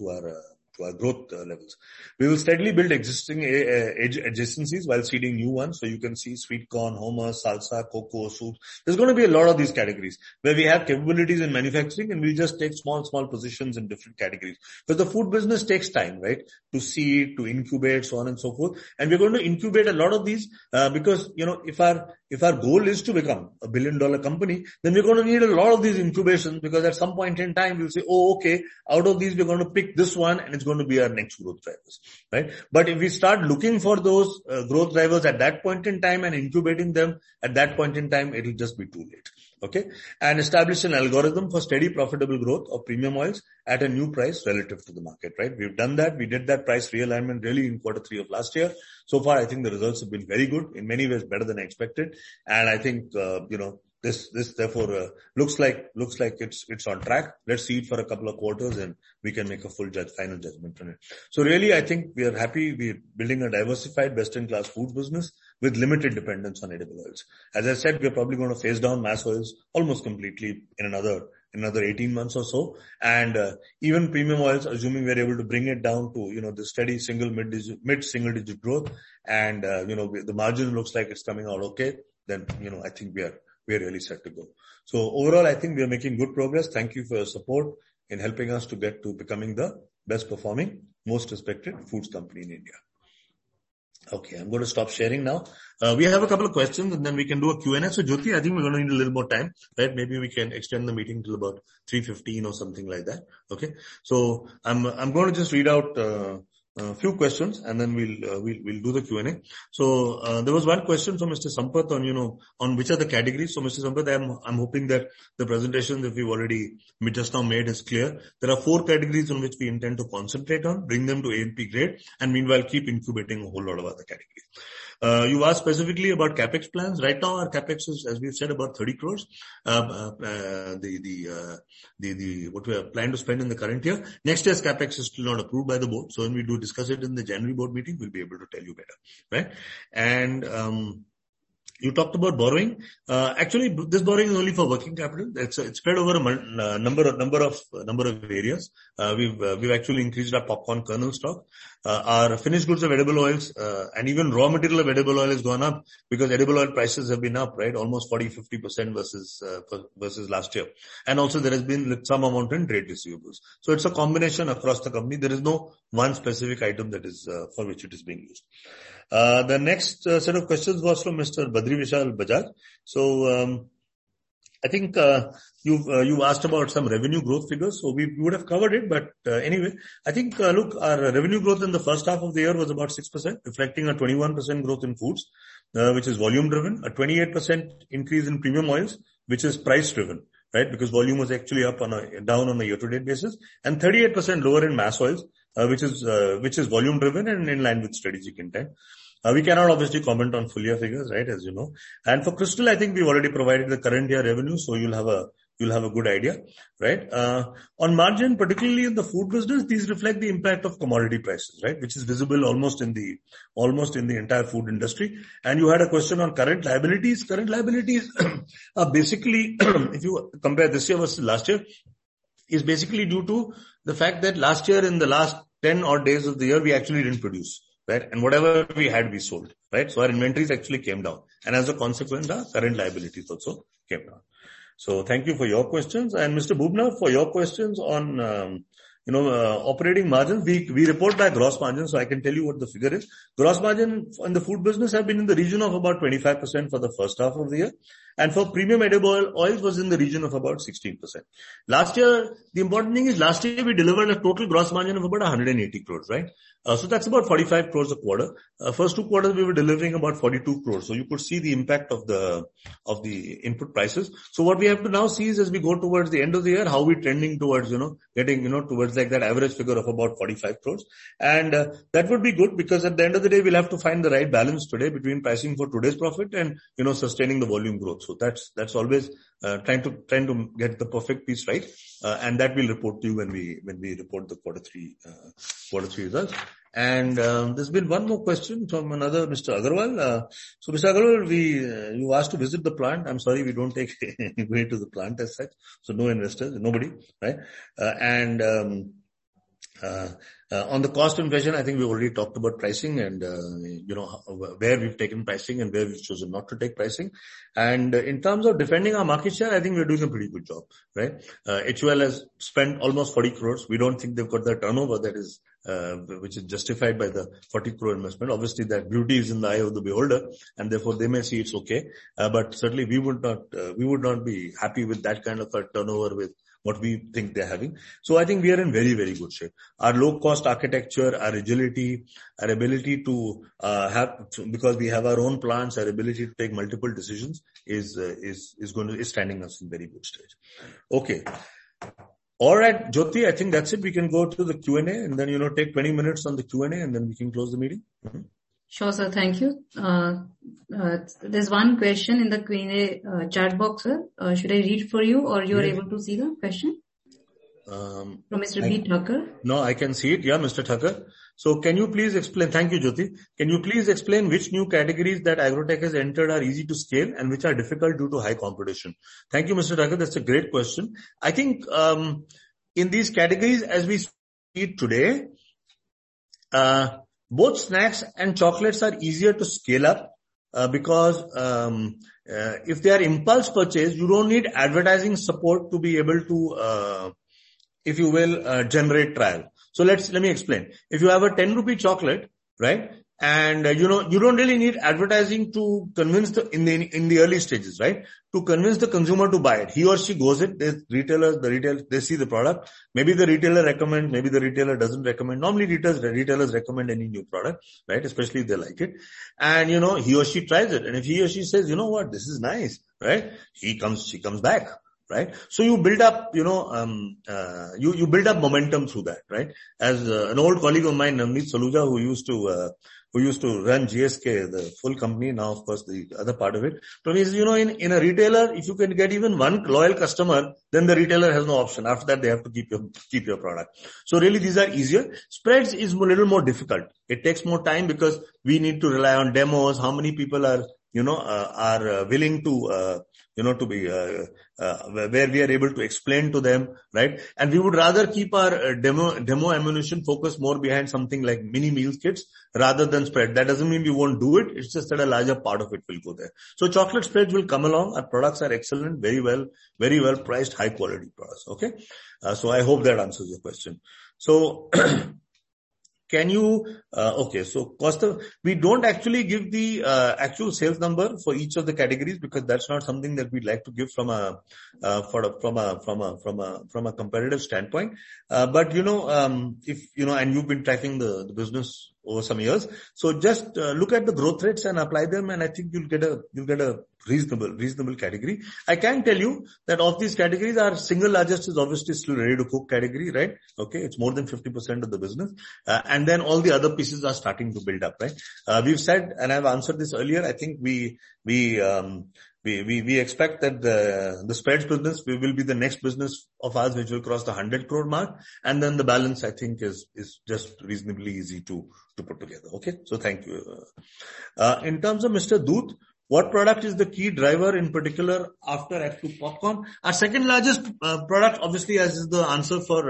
our growth levels. We will steadily build existing adjacencies while seeding new ones. So you can see sweet corn, hummus, salsa, cocoa, soups. There's going to be a lot of these categories where we have capabilities in manufacturing, and we just take small positions in different categories. Because the food business takes time, right? To seed, to incubate, so on and so forth. And we're going to incubate a lot of these, because, if our goal is to become $1 billion company, then we're going to need a lot of these incubations, because at some point in time we'll say, oh, okay, out of these we're going to pick this one and it's going to be our next growth drivers, right? But if we start looking for those growth drivers at that point in time and incubating them at that point in time, it'll just be too late. Okay. And establish an algorithm for steady profitable growth of premium oils at a new price relative to the market, right? We've done that. We did that price realignment really in Q3 of last year. So far, I think the results have been very good, in many ways better than I expected. And I think, this therefore looks like it's on track. Let's see it for a couple of quarters and we can make a final judgment on it. So really, I think we are happy. We're building a diversified best-in-class foods business with limited dependence on edible oils. As I said, we're probably going to phase down mass oils almost completely in another 18 months or so. And even premium oils, assuming we're able to bring it down to, the steady mid single digit growth, and, the margin looks like it's coming out okay, then, I think we're really set to go. So overall, I think we are making good progress. Thank you for your support in helping us to get to becoming the best performing, most respected foods company in India. Okay, I'm going to stop sharing now. We have a couple of questions and then we can do a Q&A. So Jyoti, I think we're going to need a little more time, right? Maybe we can extend the meeting till about 3:15 or something like that. Okay. So I'm going to just read out a few questions and then we'll do the Q&A. So there was one question from Mr. Sampath on which are the categories. So Mr. Sampath, I'm hoping that the presentation that we've already just now made is clear. There are 4 categories on which we intend to concentrate on, bring them to A&P grade, and meanwhile keep incubating a whole lot of other categories. You asked specifically about capex plans. Right now, our capex is, as we've said, about 30 crores. What we are planning to spend in the current year. Next year's capex is still not approved by the board. So when we do discuss it in the January board meeting, we'll be able to tell you better, right? And you talked about borrowing. Actually, this borrowing is only for working capital. It's spread over a number of areas. We've actually increased our popcorn kernel stock. Our finished goods of edible oils, and even raw material of edible oil has gone up because edible oil prices have been up, right? Almost 40-50% versus last year. And also there has been some amount in trade receivables. So it's a combination across the company. There is no one specific item that is, for which it is being used. The next set of questions was from Mr. Badri Vishal Bajaj. So, I think you asked about some revenue growth figures, so we would have covered it. But anyway, I think look, our revenue growth in the first half of the year was about 6%, reflecting a 21% growth in foods, which is volume driven, a 28% increase in premium oils, which is price driven, right? Because volume was actually down on a year-to-date basis, and 38% lower in mass oils, which is volume driven and in line with strategic intent. We cannot obviously comment on full year figures, right, as you know. And for Crystal, I think we've already provided the current year revenue, so you'll have a good idea, right? On margin, particularly in the food business, these reflect the impact of commodity prices, right, which is visible almost in the entire food industry. And you had a question on current liabilities. Current liabilities are basically, if you compare this year versus last year, is basically due to the fact that last year in the last 10 odd days of the year, we actually didn't produce. Right? And whatever we had, we sold, right? So our inventories actually came down. And as a consequence, our current liabilities also came down. So thank you for your questions. And Mr. Bubna, for your questions on, operating margins, we report by gross margin, so I can tell you what the figure is. Gross margin in the food business have been in the region of about 25% for the first half of the year. And for premium edible oils was in the region of about 16%. Last year, the important thing is last year we delivered a total gross margin of about 180 crores, right? So that's about 45 crores a quarter. First 2 quarters we were delivering about 42 crores. So you could see the impact of the input prices. So what we have to now see is as we go towards the end of the year, how we're trending towards, getting, towards like that average figure of about 45 crores. And that would be good because at the end of the day, we'll have to find the right balance today between pricing for today's profit and, sustaining the volume growth. So that's always trying to get the perfect piece right, and that we'll report to you when we report the quarter three results. And there's been one more question from another Mr. Agarwal. So Mr. Agarwal, you asked to visit the plant. I'm sorry, we don't take anybody to the plant as such. So no investors, nobody, right? On the cost inflation, I think we already talked about pricing and, where we've taken pricing and where we've chosen not to take pricing. And in terms of defending our market share, I think we're doing a pretty good job, right? HUL has spent almost 40 crores. We don't think they've got the turnover that is, which is justified by the 40 crore investment. Obviously that beauty is in the eye of the beholder and therefore they may see it's okay. But certainly we would not be happy with that kind of a turnover with what we think they're having. So I think we are in very, very good shape. Our low cost architecture, our agility, our ability to because we have our own plants, our ability to take multiple decisions is standing us in very good stage. Okay. All right, Jyoti, I think that's it. We can go to the Q&A and then, take 20 minutes on the Q&A and then we can close the meeting. Mm-hmm. Sure, sir. Thank you. There's one question in the Q&A chat box, sir. Should I read for you or you are able to see the question? From Mr. B. Thakur. No, I can see it. Yeah, Mr. Thakur. So can you please explain, thank you, Jyoti. Can you please explain which new categories that Agrotech has entered are easy to scale and which are difficult due to high competition? Thank you, Mr. Thakur. That's a great question. I think, in these categories, as we see today, both snacks and chocolates are easier to scale up, because, if they are impulse purchase, you don't need advertising support to be able to, if you will, generate trial. So let me explain. If you have a 10 rupee chocolate, right? And, you don't really need advertising to convince in the early stages, right? To convince the consumer to buy it. He or she goes it, they see the product. Maybe the retailer recommends, maybe the retailer doesn't recommend. Normally retailers recommend any new product, right? Especially if they like it. And, he or she tries it. And if he or she says, you know what, this is nice, right? She comes back. Right? So you build up, you build up momentum through that, right? As an old colleague of mine, Navneet Saluja, who used to who used to run GSK, the full company, now of course the other part of it, told me, in a retailer, if you can get even one loyal customer, then the retailer has no option. After that, they have to keep your product. So really these are easier. Spreads is a little more difficult. It takes more time because we need to rely on demos. How many people are willing to, where we are able to explain to them, right? And we would rather keep our demo ammunition focused more behind something like mini meal kits rather than spread. That doesn't mean we won't do it. It's just that a larger part of it will go there. So chocolate spreads will come along. Our products are excellent, very well priced, high quality products. Okay. So I hope that answers your question. So, can you, so Kaustav, we don't actually give the actual sales number for each of the categories because that's not something that we'd like to give from a competitive standpoint. But if, and you've been tracking the business over some years. So just look at the growth rates and apply them, and I think you'll get a reasonable category. I can tell you that of these categories, our single largest is obviously still ready to cook category, right? Okay. It's more than 50% of the business. And then all the other pieces are starting to build up, right? We've said, and I've answered this earlier, I think we expect that the spreads business will be the next business of ours which will cross the 100 crore mark. And then the balance, I think, is just reasonably easy to put together. Okay. So thank you. In terms of Mr. Doot, what product is the key driver in particular after Actu Popcorn? Our second largest product, obviously, as is the answer for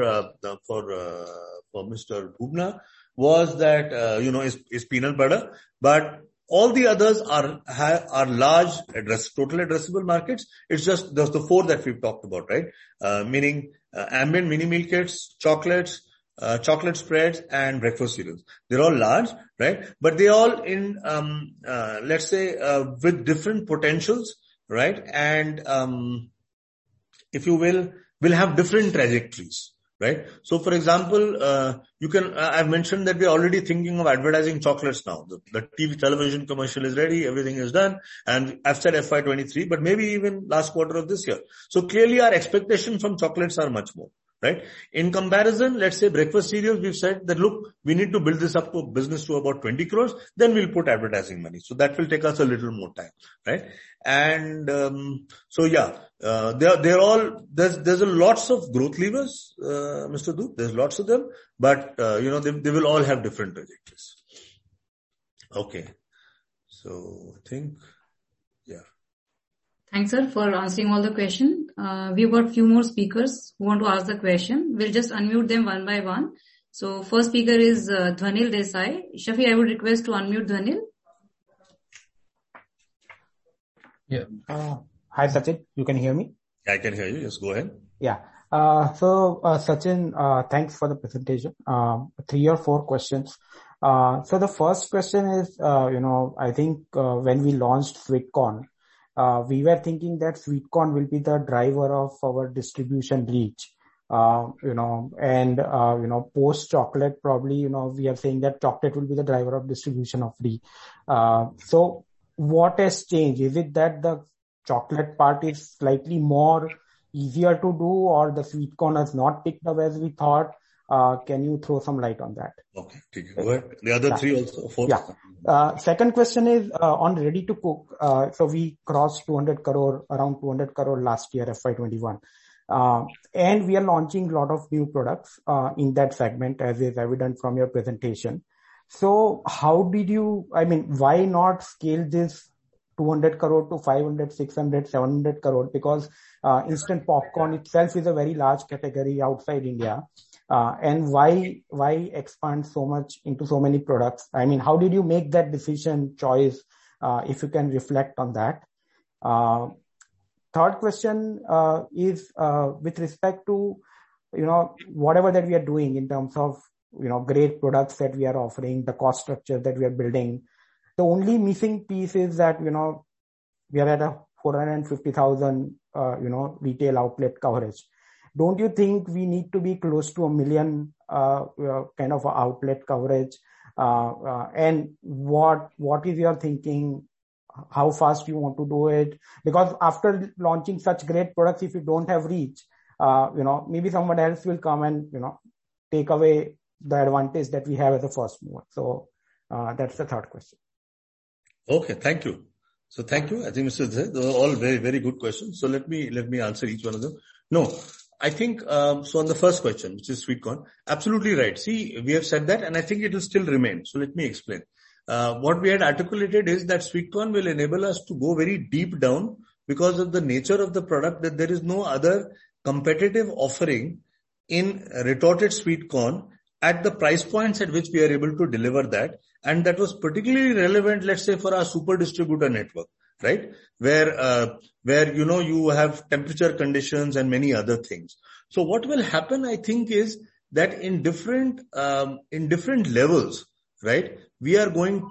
Mr. Bhubna, was that, is peanut butter. But all the others are large total addressable markets. It's just the four that we've talked about, right? Meaning, ambient mini meal kits, chocolates, chocolate spreads and breakfast cereals. They're all large, right? But they all in, let's say, with different potentials, right? And, if you will have different trajectories. Right. So, for example, I've mentioned that we're already thinking of advertising chocolates now. The television commercial is ready. Everything is done. And I've said FY23, but maybe even last quarter of this year. So clearly our expectations from chocolates are much more. Right. In comparison, let's say breakfast cereals, we've said that, look, we need to build this up to a business to about 20 crores. Then we'll put advertising money. So that will take us a little more time. Right. And, they're all, there's a lots of growth levers, Mr. Doot. There's lots of them, but, they will all have different trajectories. Okay. So I think, yeah. Thanks, sir, for answering all the questions. We've got few more speakers who want to ask the question. We'll just unmute them one by one. So first speaker is Dhwanil Desai. Shafi, I would request to unmute Dhwanil. Yeah. Hi, Sachin. You can hear me? I can hear you. Yes, go ahead. Yeah. Sachin, thanks for the presentation. 3 or 4 questions. So the first question is, I think when we launched Sweetcorn, we were thinking that Sweetcorn will be the driver of our distribution reach. Post chocolate, probably, we are saying that chocolate will be the driver of distribution of reach. So what has changed? Is it that the chocolate part is slightly more easier to do, or the Sweetcorn has not picked up as we thought? Can you throw some light on that? Okay, go ahead. The other 3 also. 4. Yeah. Second question is on ready to cook. So we crossed 200 crore, around 200 crore last year, FY21. And we are launching a lot of new products in that segment, as is evident from your presentation. So how did you, why not scale this 200 crore to 500, 600, 700 crore? Because instant popcorn itself is a very large category outside India. And why expand so much into so many products? How did you make that choice, if you can reflect on that? Third question is with respect to, whatever that we are doing in terms of, great products that we are offering, the cost structure that we are building. The only missing piece is that, we are at a 450,000, retail outlet coverage. Don't you think we need to be close to 1 million, kind of outlet coverage? And what is your thinking? How fast you want to do it? Because after launching such great products, if you don't have reach, maybe someone else will come and, take away the advantage that we have as a first mover. So, That's the third question. Okay, thank you. So thank you. I think Mr. Zed, those are all very, very good questions. So let me answer each one of them. No, I think, so on the first question, which is sweet corn, absolutely right. See, we have said that and I think it will still remain. So let me explain. What we had articulated is that sweet corn will enable us to go very deep down because of the nature of the product, that there is no other competitive offering in retorted sweet corn at the price points at which we are able to deliver that. And that was particularly relevant, let's say, for our super distributor network, right? Where, you have temperature conditions and many other things. So what will happen, I think, is that in different levels, right? We are going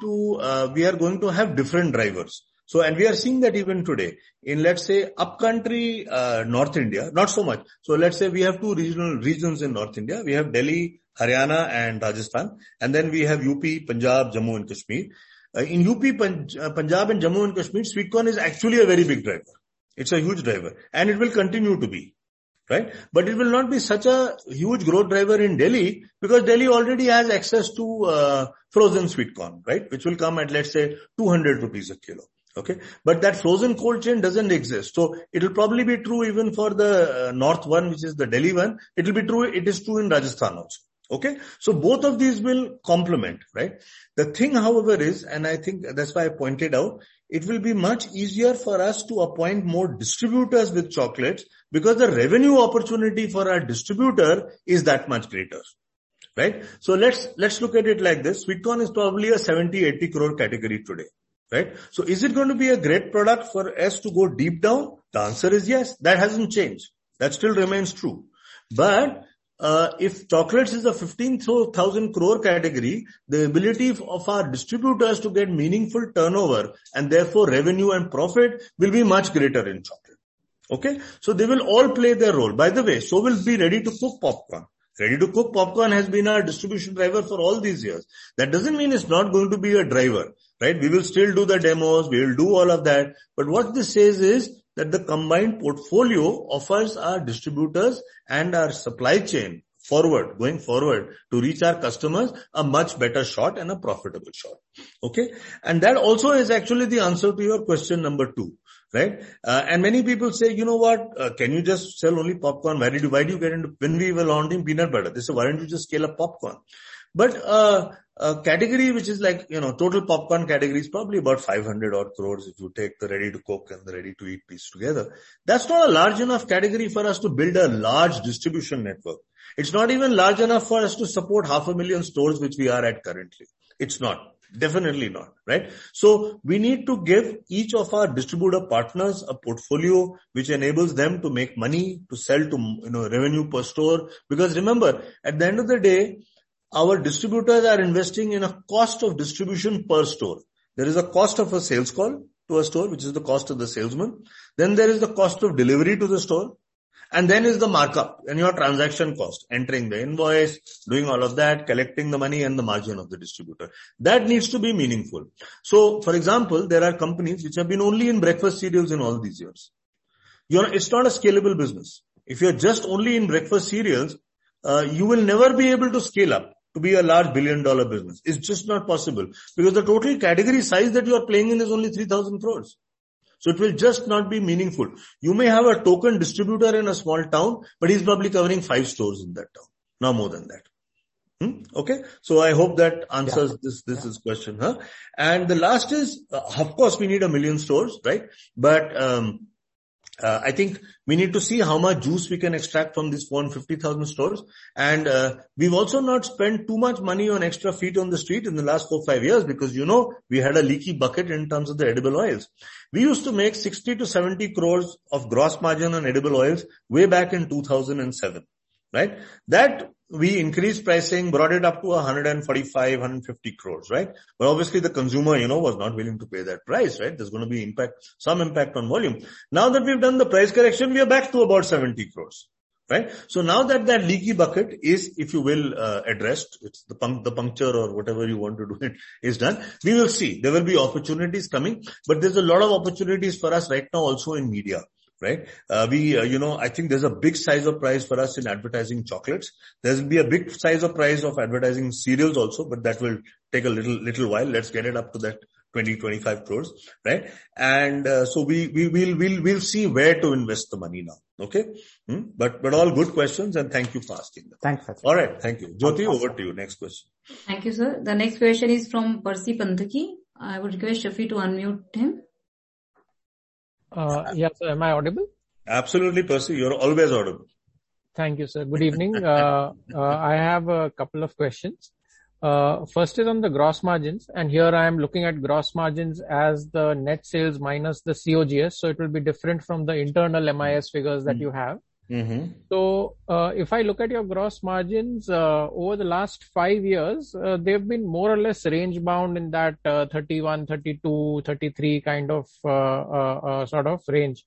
to have different drivers. So, and we are seeing that even today in, let's say, upcountry, North India, not so much. So let's say we have two regions in North India. We have Delhi, Haryana and Rajasthan. And then we have UP, Punjab, Jammu and Kashmir. In UP, Punjab and Jammu and Kashmir, sweet corn is actually a very big driver. It's a huge driver and it will continue to be, right? But it will not be such a huge growth driver in Delhi because Delhi already has access to frozen sweet corn, right? Which will come at, let's say, 200 rupees a kilo. Okay. But that frozen cold chain doesn't exist. So it will probably be true even for the north one, which is the Delhi one. It is true in Rajasthan also. Okay. So both of these will complement, right? The thing, however, is, and I think that's why I pointed out, it will be much easier for us to appoint more distributors with chocolates because the revenue opportunity for our distributor is that much greater, right? So let's look at it like this. Sweet corn is probably a 70-80 crore category today. Right? So is it going to be a great product for us to go deep down? The answer is yes. That hasn't changed. That still remains true. But if chocolates is a 15,000 crore category, the ability of our distributors to get meaningful turnover and therefore revenue and profit will be much greater in chocolate. Okay? So they will all play their role. By the way, so will be ready to cook popcorn. Ready to cook popcorn has been our distribution driver for all these years. That doesn't mean it's not going to be a driver, right? We will still do the demos. We will do all of that. But what this says is that the combined portfolio offers our distributors and our supply chain going forward to reach our customers a much better shot and a profitable shot. Okay. And that also is actually the answer to your question number 2. Right? And many people say, you know what, can you just sell only popcorn? Why do you get into, when we were launching peanut butter, they said, why don't you just scale up popcorn? But, a category which is like, total popcorn category is probably about 500 odd crores if you take the ready to cook and the ready to eat piece together. That's not a large enough category for us to build a large distribution network. It's not even large enough for us to support 500,000 stores, which we are at currently. It's not. Definitely not, right? So we need to give each of our distributor partners a portfolio which enables them to make money, to sell to, revenue per store. Because remember, at the end of the day, our distributors are investing in a cost of distribution per store. There is a cost of a sales call to a store, which is the cost of the salesman. Then there is the cost of delivery to the store. And then is the markup and your transaction cost, entering the invoice, doing all of that, collecting the money and the margin of the distributor. That needs to be meaningful. So, for example, there are companies which have been only in breakfast cereals in all these years. It's not a scalable business. If you're just only in breakfast cereals, you will never be able to scale up to be a large $1 billion business. It's just not possible because the total category size that you are playing in is only 3,000 crores. So it will just not be meaningful. You may have a token distributor in a small town, but he's probably covering 5 stores in that town. No more than that. Okay. So I hope that answers this question. Huh? And the last is, of course, we need 1 million stores, right? But, I think we need to see how much juice we can extract from these 450,000 stores. And, we've also not spent too much money on extra feet on the street in the last 4-5 years because, we had a leaky bucket in terms of the edible oils. We used to make 60 to 70 crores of gross margin on edible oils way back in 2007, right? That we increased pricing, brought it up to 145, 150 crores, right? But obviously the consumer, was not willing to pay that price, right? There's going to be some impact on volume. Now that we've done the price correction, we are back to about 70 crores, right? So now that leaky bucket is, if you will, addressed, it's the puncture or whatever you want to do it is done. We will see. There will be opportunities coming, but there's a lot of opportunities for us right now also in media. right? I think there's a big size of prize for us in advertising chocolates. There'll be a big size of prize of advertising cereals also, but that will take a little while. Let's get it up to that 20-25 crores, right? And so we'll see where to invest the money now. Okay, but all good questions, and thank you for asking them. Thanks, Sachin. All right, thank you, Jyoti. Over to you. Next question. Thank you, sir. The next question is from Percy Panthaki. I would request Shafi to unmute him. Yes, am I audible? Absolutely, Percy. You're always audible. Thank you, sir. Good evening. I have a couple of questions. First is on the gross margins, and here I am looking at gross margins as the net sales minus the COGS, so it will be different from the internal MIS figures that you have. Mm-hmm. So if I look at your gross margins over the last 5 years, they've been more or less range bound in that 31, 32, 33 kind of sort of range.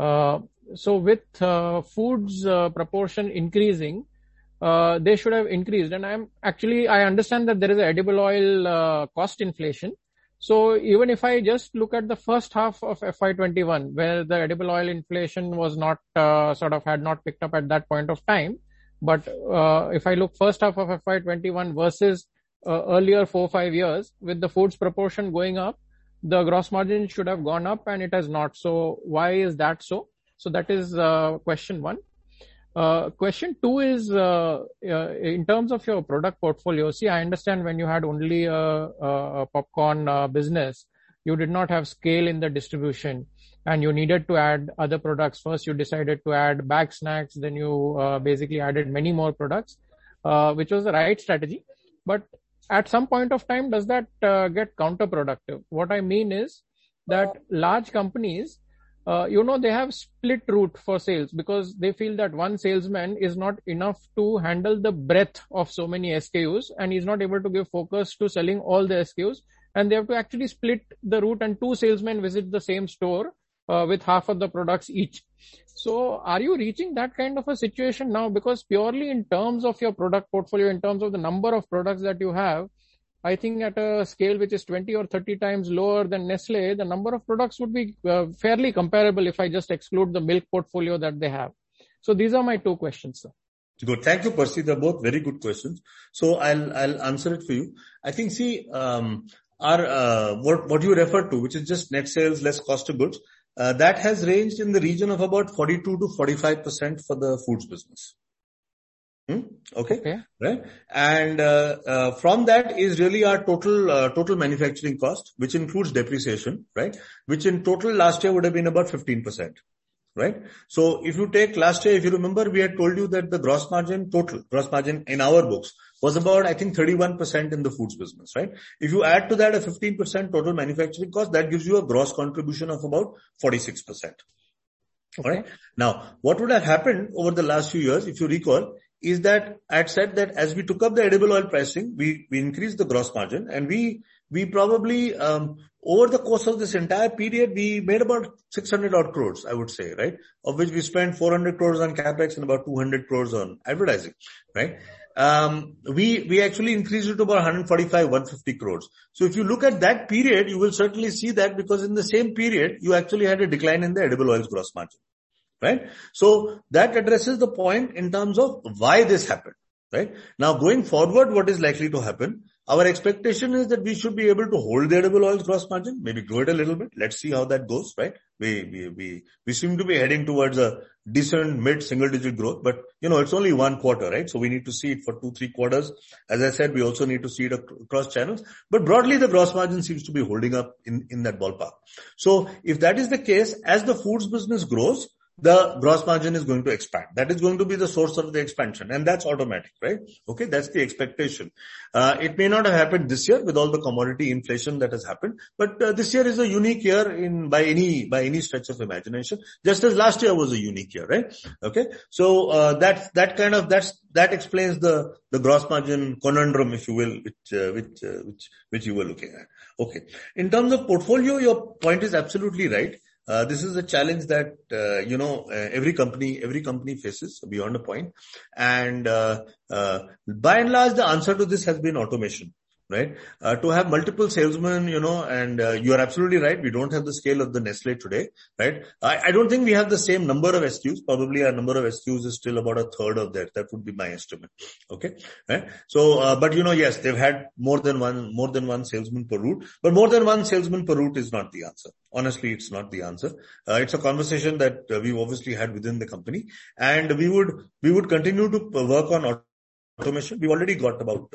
So with foods proportion increasing, they should have increased. And I understand that there is a edible oil cost inflation. So even if I just look at the first half of FY21, where the edible oil inflation was not had not picked up at that point of time, but if I look first half of FY21 versus earlier 4-5 years, with the foods proportion going up, the gross margin should have gone up, and it has not. So why is that so? So that is question one. Question two is in terms of your product portfolio. See, I understand when you had only a popcorn business, you did not have scale in the distribution, and you needed to add other products. First, you decided to add bag snacks, then you basically added many more products, which was the right strategy. But at some point of time, does that get counterproductive? What I mean is that large companies, they have split route for sales because they feel that one salesman is not enough to handle the breadth of so many SKUs, and he's not able to give focus to selling all the SKUs, and they have to actually split the route, and 2 salesmen visit the same store with half of the products each. So are you reaching that kind of a situation now? Because purely in terms of your product portfolio, in terms of the number of products that you have, I think at a scale which is 20 or 30 times lower than Nestle, the number of products would be fairly comparable if I just exclude the milk portfolio that they have. So these are my 2 questions, sir. Good. Thank you, Percy. They're both very good questions. So I'll answer it for you. I think, what you referred to, which is just net sales less cost of goods, that has ranged in the region of about 42 to 45% for the foods business. Okay. Right. And from that is really our total manufacturing cost, which includes depreciation, right? Which in total last year would have been about 15%. Right. So if you take last year, if you remember, we had told you that the total gross margin in our books was about, I think, 31% in the foods business, right? If you add to that a 15% total manufacturing cost, that gives you a gross contribution of about 46%. Okay. All right. Now, what would have happened over the last few years, if you recall, is that I had said that as we took up the edible oil pricing, we increased the gross margin, and we probably, over the course of this entire period, we made about 600 odd crores, I would say, right? Of which we spent 400 crores on capex and about 200 crores on advertising, right? We actually increased it to about 145, 150 crores. So if you look at that period, you will certainly see that, because in the same period, you actually had a decline in the edible oils gross margin. Right? So that addresses the point in terms of why this happened, right? Now going forward, what is likely to happen? Our expectation is that we should be able to hold the edible oils gross margin, maybe grow it a little bit. Let's see how that goes, right? We seem to be heading towards a decent mid-single digit growth, but it's only 1 quarter, right? So we need to see it for 2-3 quarters. As I said, we also need to see it across channels, but broadly the gross margin seems to be holding up in that ballpark. So if that is the case, as the foods business grows, the gross margin is going to expand. That is going to be the source of the expansion, and that's automatic, right? Okay, that's the expectation. It may not have happened this year with all the commodity inflation that has happened, but this year is a unique year by any stretch of imagination, just as last year was a unique year, right? Okay, so that explains the gross margin conundrum, if you will, which you were looking at. Okay, in terms of portfolio, your point is absolutely right. This is a challenge that, every company faces beyond a point. And, by and large, the answer to this has been automation, right? To have multiple salesmen, and you are absolutely right. We don't have the scale of the Nestle today, right? I don't think we have the same number of SKUs. Probably our number of SKUs is still about a third of that. That would be my estimate. Okay. Right. So, but yes, they've had more than one salesman per route, but more than one salesman per route is not the answer. Honestly, it's not the answer. It's a conversation that we've obviously had within the company, and we would continue to work on automation. We've already got about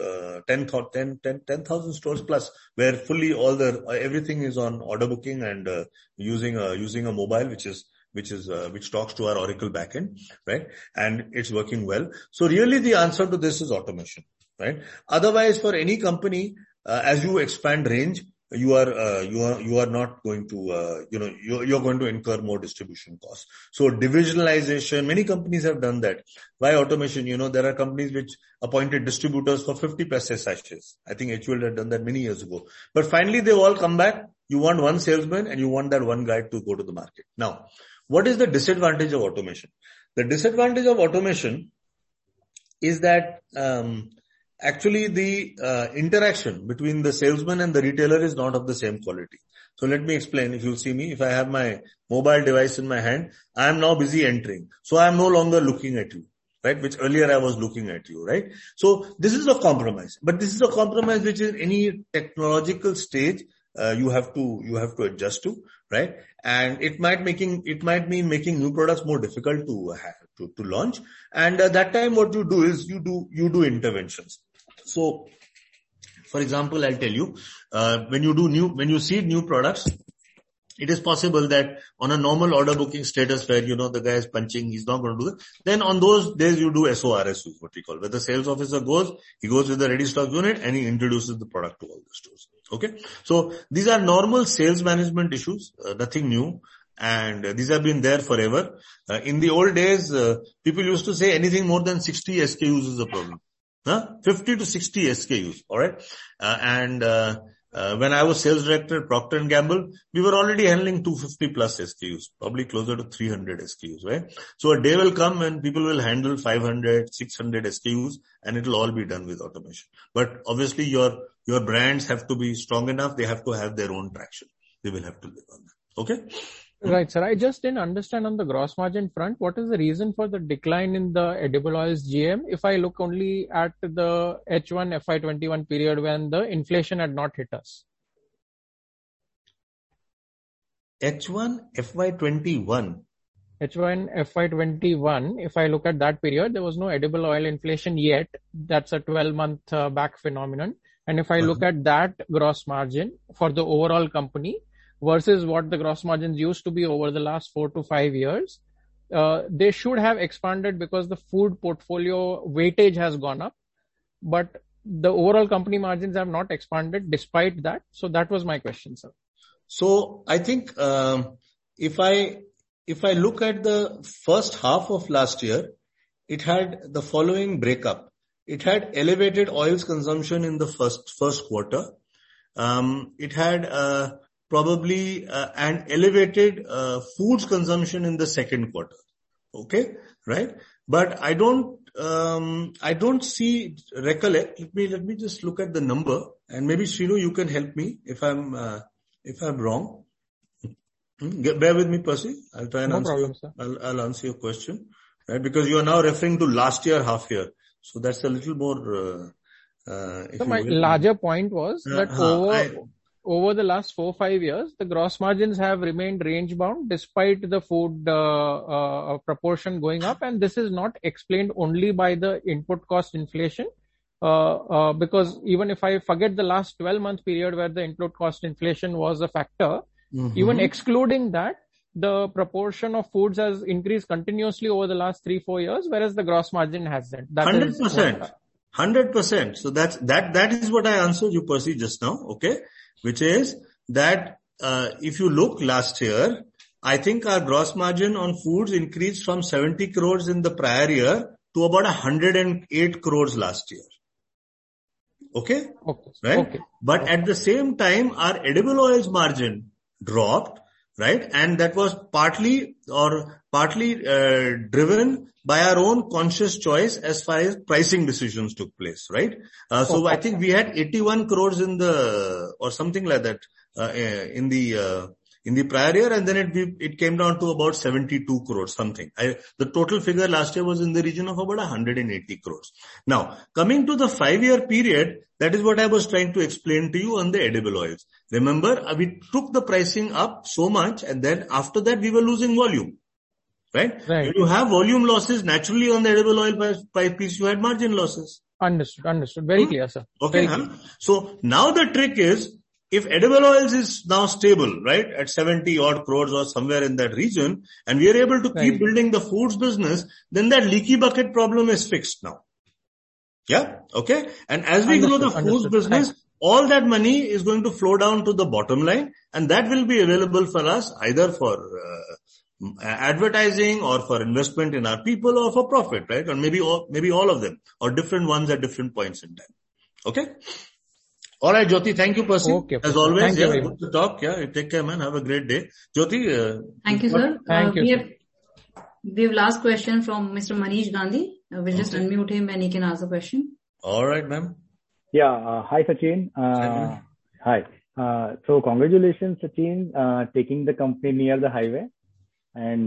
10,000 stores plus where fully everything is on order booking and using a mobile which talks to our Oracle backend, right? And it's working well. So really the answer to this is automation, right? Otherwise, for any company, as you expand range, you are not going to, you're going to incur more distribution costs. So divisionalization, many companies have done that. Why automation? There are companies which appointed distributors for 50 paise sachets. I think HUL had done that many years ago. But finally they all come back. You want one salesman and you want that one guy to go to the market. Now, what is the disadvantage of automation? The disadvantage of automation is that, actually the interaction between the salesman and the retailer is not of the same quality. So let me explain. If you see me, if I have my mobile device in my hand, I am now busy entering. So I am no longer looking at you, right? Which earlier I was looking at you, right? So this is a compromise, but this is a compromise which in any technological stage, you have to adjust to, right? And it might mean making new products more difficult to launch. And that time what you do is you do interventions. So, for example, I'll tell you, when you seed new products, it is possible that on a normal order booking status where, the guy is punching, he's not going to do that. Then on those days you do SORS, what we call, where the sales officer he goes with the ready stock unit and he introduces the product to all the stores. Okay. So these are normal sales management issues, nothing new. And these have been there forever. In the old days, people used to say anything more than 60 SKUs is a problem. 50 to 60 SKUs. All right. When I was sales director at Procter & Gamble, we were already handling 250 plus SKUs, probably closer to 300 SKUs, right? So a day will come when people will handle 500, 600 SKUs and it will all be done with automation. But obviously your brands have to be strong enough. They have to have their own traction. They will have to live on that. Okay. Right, sir. I just didn't understand on the gross margin front, what is the reason for the decline in the edible oils GM? If I look only at the H1 FY21 period when the inflation had not hit us. H1 FY21. H1 FY21, if I look at that period, there was no edible oil inflation yet. That's a 12-month back phenomenon. And if I look at that gross margin for the overall company, versus what the gross margins used to be over the last 4 to 5 years, they should have expanded because the food portfolio weightage has gone up, but the overall company margins have not expanded despite that. So that was my question, sir. So I think if I look at the first half of last year, it had the following breakup. It had elevated oils consumption in the first quarter. It had probably an elevated foods consumption in the second quarter. Okay, right? But I don't recollect. Let me just look at the number, and maybe Srinu, you can help me if I'm wrong. Bear with me, Percy. I'll try and no answer. Problem, sir. I'll answer your question, right? Because you are now referring to last year half year, so that's a little more. So my larger point was that over the last 4-5 years, the gross margins have remained range bound despite the food proportion going up, and this is not explained only by the input cost inflation. Because even if I forget the last 12-month period where the input cost inflation was a factor, even excluding that, the proportion of foods has increased continuously over the last 3-4 years, whereas the gross margin hasn't. 100%. 100%. So that is what I answered you, Percy, just now. Okay. Which is that, if you look last year, I think our gross margin on foods increased from 70 crores in the prior year to about 108 crores last year. Okay? Okay. Right? Okay. But at the same time, our edible oils margin dropped right? And that was partly driven by our own conscious choice as far as pricing decisions took place, right? So I think we had 81 crores or something like that, in the prior year, and then it came down to about 72 crores, something. The total figure last year was in the region of about 180 crores. Now, coming to the 5-year period, that is what I was trying to explain to you on the edible oils. Remember, we took the pricing up so much, and then after that we were losing volume. Right? When you have volume losses, naturally on the edible oil price piece, you had margin losses. Understood. Very clear, sir. Okay. So now the trick is, if edible oils is now stable, right, at 70 odd crores or somewhere in that region, and we are able to keep building the foods business, then that leaky bucket problem is fixed now. Yeah. Okay. And as we grow the foods business, all that money is going to flow down to the bottom line, and that will be available for us either for advertising or for investment in our people or for profit, right? Or maybe all of them, or different ones at different points in time. Okay? All right, Jyoti, thank you, Percy. Okay, as always, good to talk. Yeah, take care, man. Have a great day. Jyoti. Thank you, sir. Thank you. We have last question from Mr. Manish Gandhi. We'll just unmute him and he can ask the question. All right, ma'am. Yeah. Hi, Sachin. Hi. So congratulations, Sachin, taking the company near the highway. And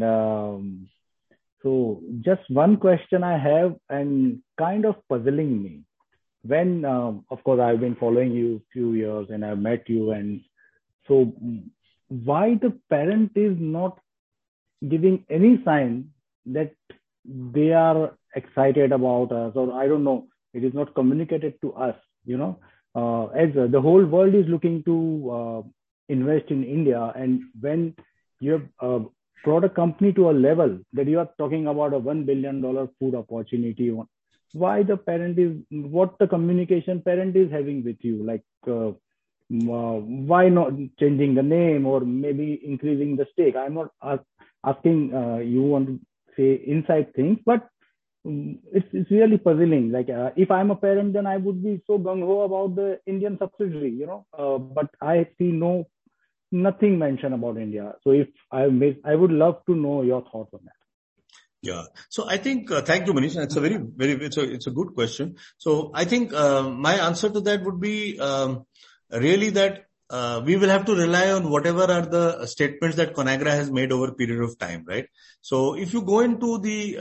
so just one question I have, and kind of puzzling me. When, of course, I've been following you a few years and I've met you, and so why the parent is not giving any sign that they are excited about us, or I don't know, it is not communicated to us, as the whole world is looking to invest in India, and when you have brought a company to a level that you are talking about a $1 billion food opportunity, why the parent is, what the communication parent is having with you? Like, why not changing the name or maybe increasing the stake? I'm not asking you want to say inside things, but it's really puzzling. Like, if I'm a parent, then I would be so gung-ho about the Indian subsidiary, but I see nothing mentioned about India. So if I would love to know your thoughts on that. Yeah. So I think, thank you, Manish. It's a it's a good question. So I think, my answer to that would be, really that, we will have to rely on whatever are the statements that Conagra has made over a period of time, right? So if you go into the,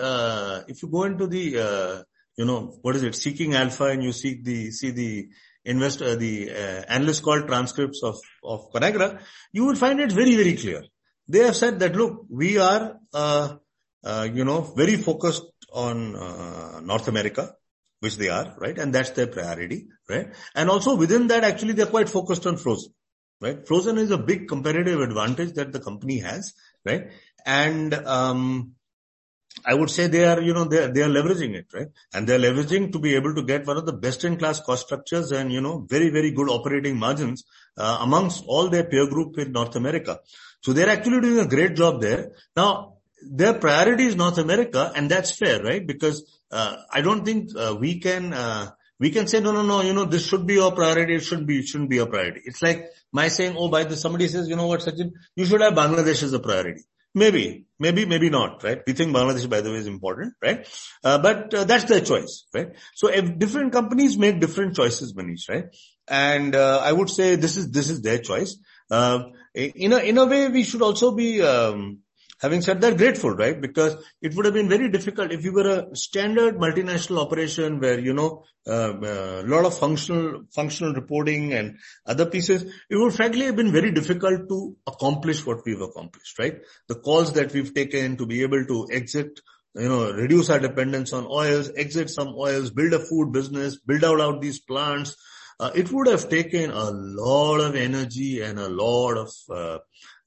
what is it, Seeking Alpha, and you see the analyst call transcripts of Conagra, you will find it very, very clear. They have said that, look, we are, very focused on, North America, which they are, right? And that's their priority, right? And also within that, actually, they're quite focused on frozen, right? Frozen is a big competitive advantage that the company has, right? And, I would say they are leveraging it, right? And they're leveraging to be able to get one of the best in class cost structures and, very, very good operating margins, amongst all their peer group in North America. So they're actually doing a great job there. Now, their priority is North America, and that's fair, right? Because, I don't think, we can say, no, this should be your priority. It shouldn't be your priority. It's like my saying, somebody says, you know what, Sachin, you should have Bangladesh as a priority. Maybe not, right? We think Bangladesh, by the way, is important, right? But that's their choice, right? So if different companies make different choices, Manish, right? And I would say this is their choice. In a way, we should also be, having said that, grateful, right? Because it would have been very difficult if you were a standard multinational operation where, a lot of functional reporting and other pieces. It would frankly have been very difficult to accomplish what we've accomplished, right? The calls that we've taken to be able to exit, reduce our dependence on oils, exit some oils, build a food business, build out these plants. It would have taken a lot of energy and a lot of,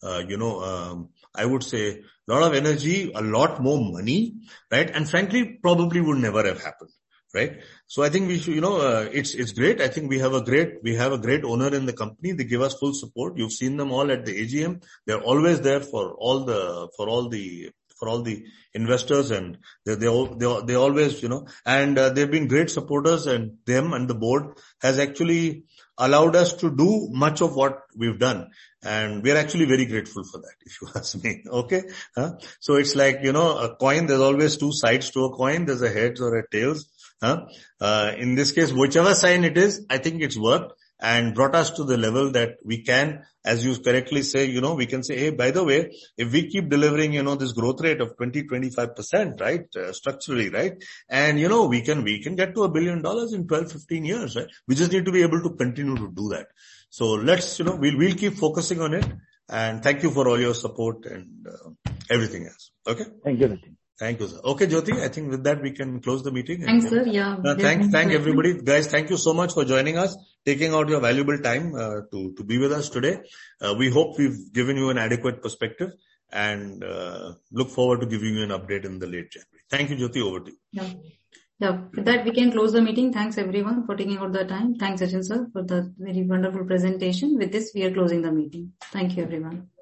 I would say a lot of energy, a lot more money, right? And frankly, probably would never have happened, right? So I think we should, it's great. I think we have a great owner in the company. They give us full support. You've seen them all at the AGM. They're always there for all the investors, and they always, and they've been great supporters, and them and the board has actually allowed us to do much of what we've done. And we're actually very grateful for that, if you ask me. Okay. So it's like, a coin, there's always two sides to a coin. There's a heads or a tails. In this case, whichever side it is, I think it's worked and brought us to the level that we can, as you correctly say, we can say, hey, by the way, if we keep delivering, this growth rate of 20-25%, right, structurally, right, and, we can get to $1 billion in 12-15 years, right? We just need to be able to continue to do that. So let's, we'll keep focusing on it. And thank you for all your support and everything else. Okay. Thank you, Sachin. Thank you, sir. Okay, Jyoti, I think with that we can close the meeting. Thanks, sir. Yeah. Thank everybody. Guys, thank you so much for joining us, taking out your valuable time to be with us today. We hope we've given you an adequate perspective and look forward to giving you an update in the late January. Thank you, Jyoti. Over to you. Yeah. With that, we can close the meeting. Thanks everyone for taking out the time. Thanks, Sachin sir, for the very wonderful presentation. With this, we are closing the meeting. Thank you, everyone.